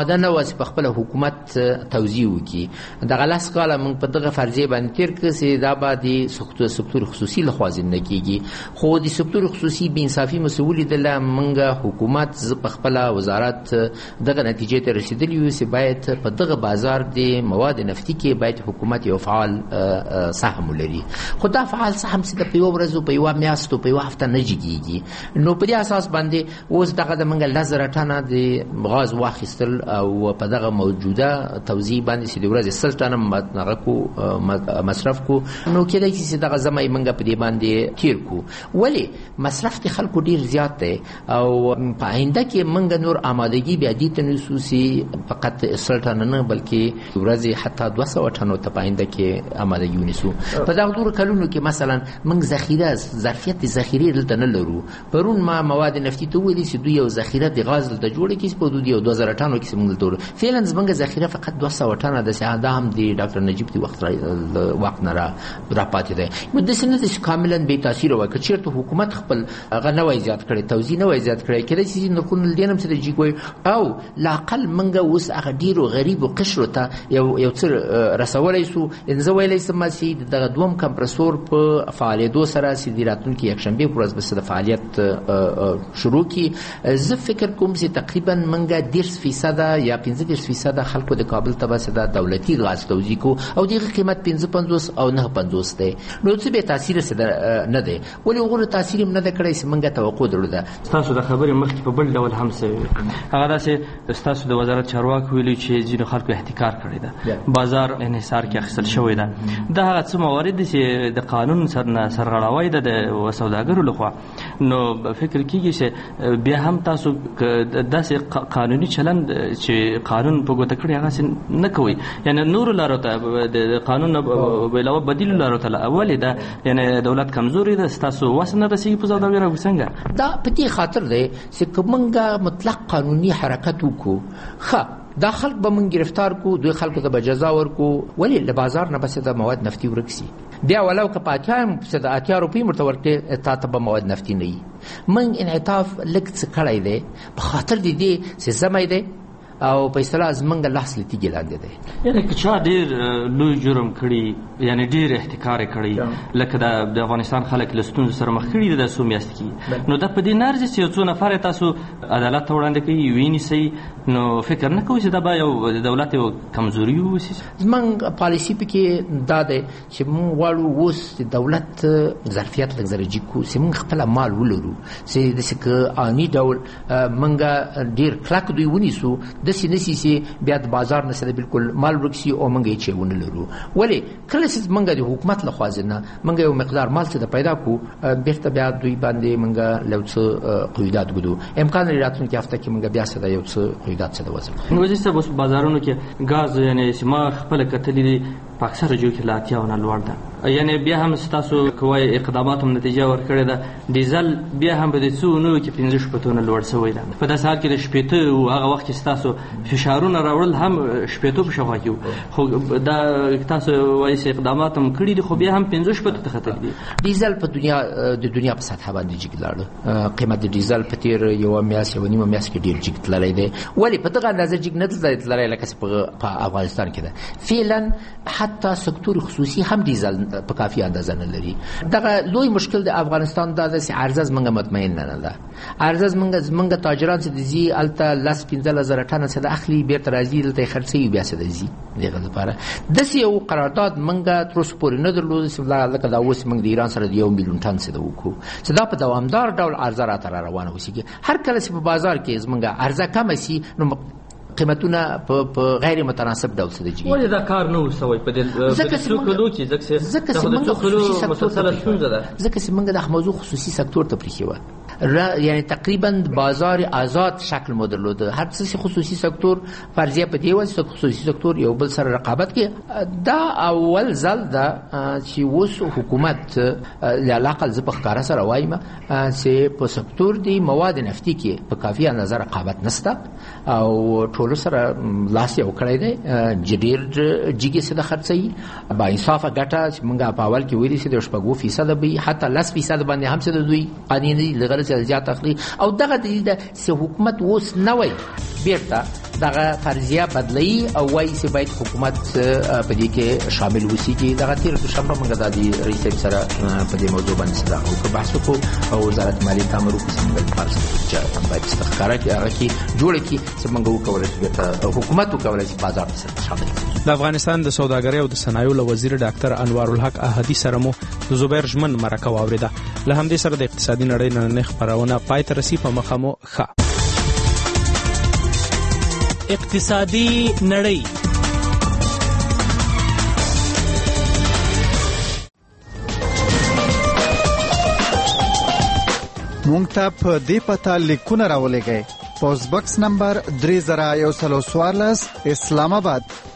آماده نه و چې په خپله حکومت توزیع وکړي. دغه 10 کاله موږ په دغه فرضیې باندې تېر کړه چې دا به د سکتور خصوصي لخوا نه کېږي، خو د سکتور خصوصي بې انصافي مو څه ولیدله. موږ حکومت زه په خپله وزارت دغه نتیجې ته رسېدلي یو چې باید په دغه بازار د مواد نفتي کې باید حکومت یو فعال سهم ولري، خو دا فعال سهم چې د په یوه ورځو په یوه میاشتو په یوه هفته نه جګېږي. نو په دې اساس باندې اوس دغه د موږ 10,000 ټنه د غاز واخیستل او په دغه موجوده توزیع باندې چې د ورځې 100 ټنه مصرف کو، نو کېدای شي چې دغه زمه یې موږ په دې باندې تیر کو. ولې مصرف د خلکو ډېر زیات دی او په آینده کې موږ نور آمادګي بیا دې ته نیسو چې فقط 100 ټنه نه بلکې ورځې حتی 200 ټنو ته په آینده کې آمادګي ونیسو. په دغه ډول کلونو کې مثلا موږ ذخیره ظرفیت د ذخیرې دلته نه لرو. پرون ما مواد نفتي ته ویلي چې دوی یو ذخیره د غاز دلته جوړه کړي په حدود 2000 ټنو کې موږ دلته ورو. فعلا زموږ ذخیره فقط 200 ټنه د سعاده هم د ډاکټر نجیب دی وخت نه را پاتې ده. نو د سینې د کاملا بې تاثیر وکړ چیرته حکومت خپل هغه نه وای زیات کړي، توزیع نه وای زیات کړي، کله چې نرخونه دینم څه د جګوي او لاقل منګه اوس هغه ډیرو غریب او قشر ته یو څه رسولای سو. انزه ویلای سم چې دغه دوم کمپرسور په فعالیتو سره چې د راتلونکي یکشنبه پر ورځ به د فعالیت شروع کی. زه فکر کوم چې تقریبا منګه 10% یا 15% خلکو د کابل ته بس د دولتي غاز توزیع کو او دغه قیمت 55 او 950 دی. نو څه به تاثیر سره نه دی، ولې وګوره تاثیر نه د کړی چې منګه توقع درلوده. تاسو د خبرې مخکې په بل ډول هم څه هغه داسې تاسو د وزارت چارواکو ویلي چې ځینو خلکو احتکار کړی ده، بازار انحصار کې اخیستل شوی ده. دا هغه څه موارد دي چې د قانون سرغړاوی ده د سوداګرو لخوا. نو فکر کیږي چې بیا هم تاسو داسې قانوني چلند چې قانون په ګوته کړی هغه نه کوي، یعنی نور لارو ته د قانون علاوه بدیل لارو ته اولې ده، یعنی دولت کمزوري ده، تاسو وس نه رسیږي په سوداګرو څنګه؟ دا په دې خاطر دی چې کومنګه مطلق قانوني حرکت وکړو ښه دا خلک به من گرفتار کو، دوی خلکو ته به جزا ورکو. ولی له بازار نه بس د مواد نفتی ورکسي بیا ولو که پاتیام صد اتیا روپی مرتورته تا ته به مواد نفتی نه من انعطاف لکت کړای دی په خاطر دې چې زمای دی او په اصطلاح زمونږ لاس لتی ګلاندې دی. یعنی که چا ډیر لوی جرم کړي، یعنی ډیر احتکار کړي، لکه د افغانستان خلک له ستونزو سره مخ کړي د څو میاشتې کې، نو د په دې نارځي چې یو څو نفر تاسو عدالت ته وړاندې کوي ویني، نو فکر نه کوي چې دا به یو د دولت یو کمزوري وسی. زمونږ پالیسی پکې دا دی چې موږ غواړو اوس د دولت ظرفیت لږ درجه کو چې موږ خپل مال ولرو، چې د عامي ډول موږ ډیر کلک دوی ونیسو داسې نشي چې بیا د بازار نه سره بالکل مال ورکسي او موږ یې چې ونه لرو. ولې کله چې موږ د حکومت له خوا نه موږ یو مقدار مال څه پیدا کو بیرته بیا دوی باندې موږ له څه قیودات ګدو امکان لري راتلونکي هفته کې موږ بیا سره یو څه قیودات څه وځو. نو چې بس بازارونو کې غاز یعنی ما خپل کتلې په اکثره جو کې لاتیاونه لوړ ده، یعنی بیا هم تاسو کوی اقدامات هم نتیجه ورکړې ده. ډیزل بیا هم به د څو نو کې 15 شپتونه لوړ شوی ده. په داسې حال کې د شپته او هغه وخت چې تاسو فشارونه راوړل هم شپته په شفا کې، خو دا تاسو وایي چې اقدامات هم کړی دي خو بیا هم 15 شپته ته خطر دي. ډیزل په دنیا په سطح باندې جګ قیمت د ډیزل په تیر یو میاس یو نیمه میاس کې ډیر جګ تللی دی. ولی په دغه اندازه جګ نه تللی لکه په افغانستان کې ده. فعلا حتی سکتور خصوصي هم ډیزل په کافي اندازه نه لري. دغه لوی مشکل د افغانستان دا چې عرضه زمونږ مطمئن نه ده. عرضه زمونږ تاجران چې دي الته 15,000 ټنه څه د اخلي بیرته راځي دلته خرڅي بیا څه دي دغه لپاره داسې یو قرارداد موږ تر اوسه پورې نه درلود چې لکه دا اوس موږ د ایران سره د 1 میلیون ټن څه وکړو چې دا په دوامدار ډول عرضه راته روانه وسیږي. هر کله چې په بازار کې زمونږ عرضه کم شي نو قیمتونه په غیر متناسب ډول سره جوړي. ولې دا کار نه وسوي په دې څوکلو کې ځکه چې موږ خصوصي سکتور ته پریښو، یعنی تقریبا بازار آزاد شکل مو درلود. هر څه خصوصي سکتور فرضیه په دی واسه خصوصي سکتور یو بل سره رقابت کې دا اول ځل دا چې اوس حکومت لاقل ز په ښکارا سره وایم چې په سکتور دی مواد نفتي کې په کافي اندازه رقابت نشته او ټولو سره لاس یو کړی دی ډېر جګې څه د خرڅوي با انصافه ګټه چې موږ په اول کې ویلي چې د 6% به حتی 10% باندې هم څه د دوی قانون دی لغړ څه زیات اخلي او دغه د حکومت اوس نه وای بیرته دغه فرضیه بدلی او وایي چې باید حکومت په دې کې شامل وسی چې دغه تیر دوشنبه موږ د رئیس سره په دې موضوع باندې صداقت او بحث وکړو او وزارت مالیه تامر وکړي چې موږ فرض چې باید استخاره کې هغه کې جوړ کړي چې موږ وکولای شو حکومت وکولای شي بازار سره شامل د افغانستان د سوداګرۍ او د صنایعو له وزیر ډاکټر انوار الحق احدي سره مو د زبیر ژمن مرکه واوریده. له همدې سره د اقتصادي نړۍ نننۍ خبرونه پای ته رسي. په مخه مو ښه اقتصادي نړۍ. مونږ ته په دې پته لیکونه راولېږئ. پوسټ باکس نمبر 3014 اسلام آباد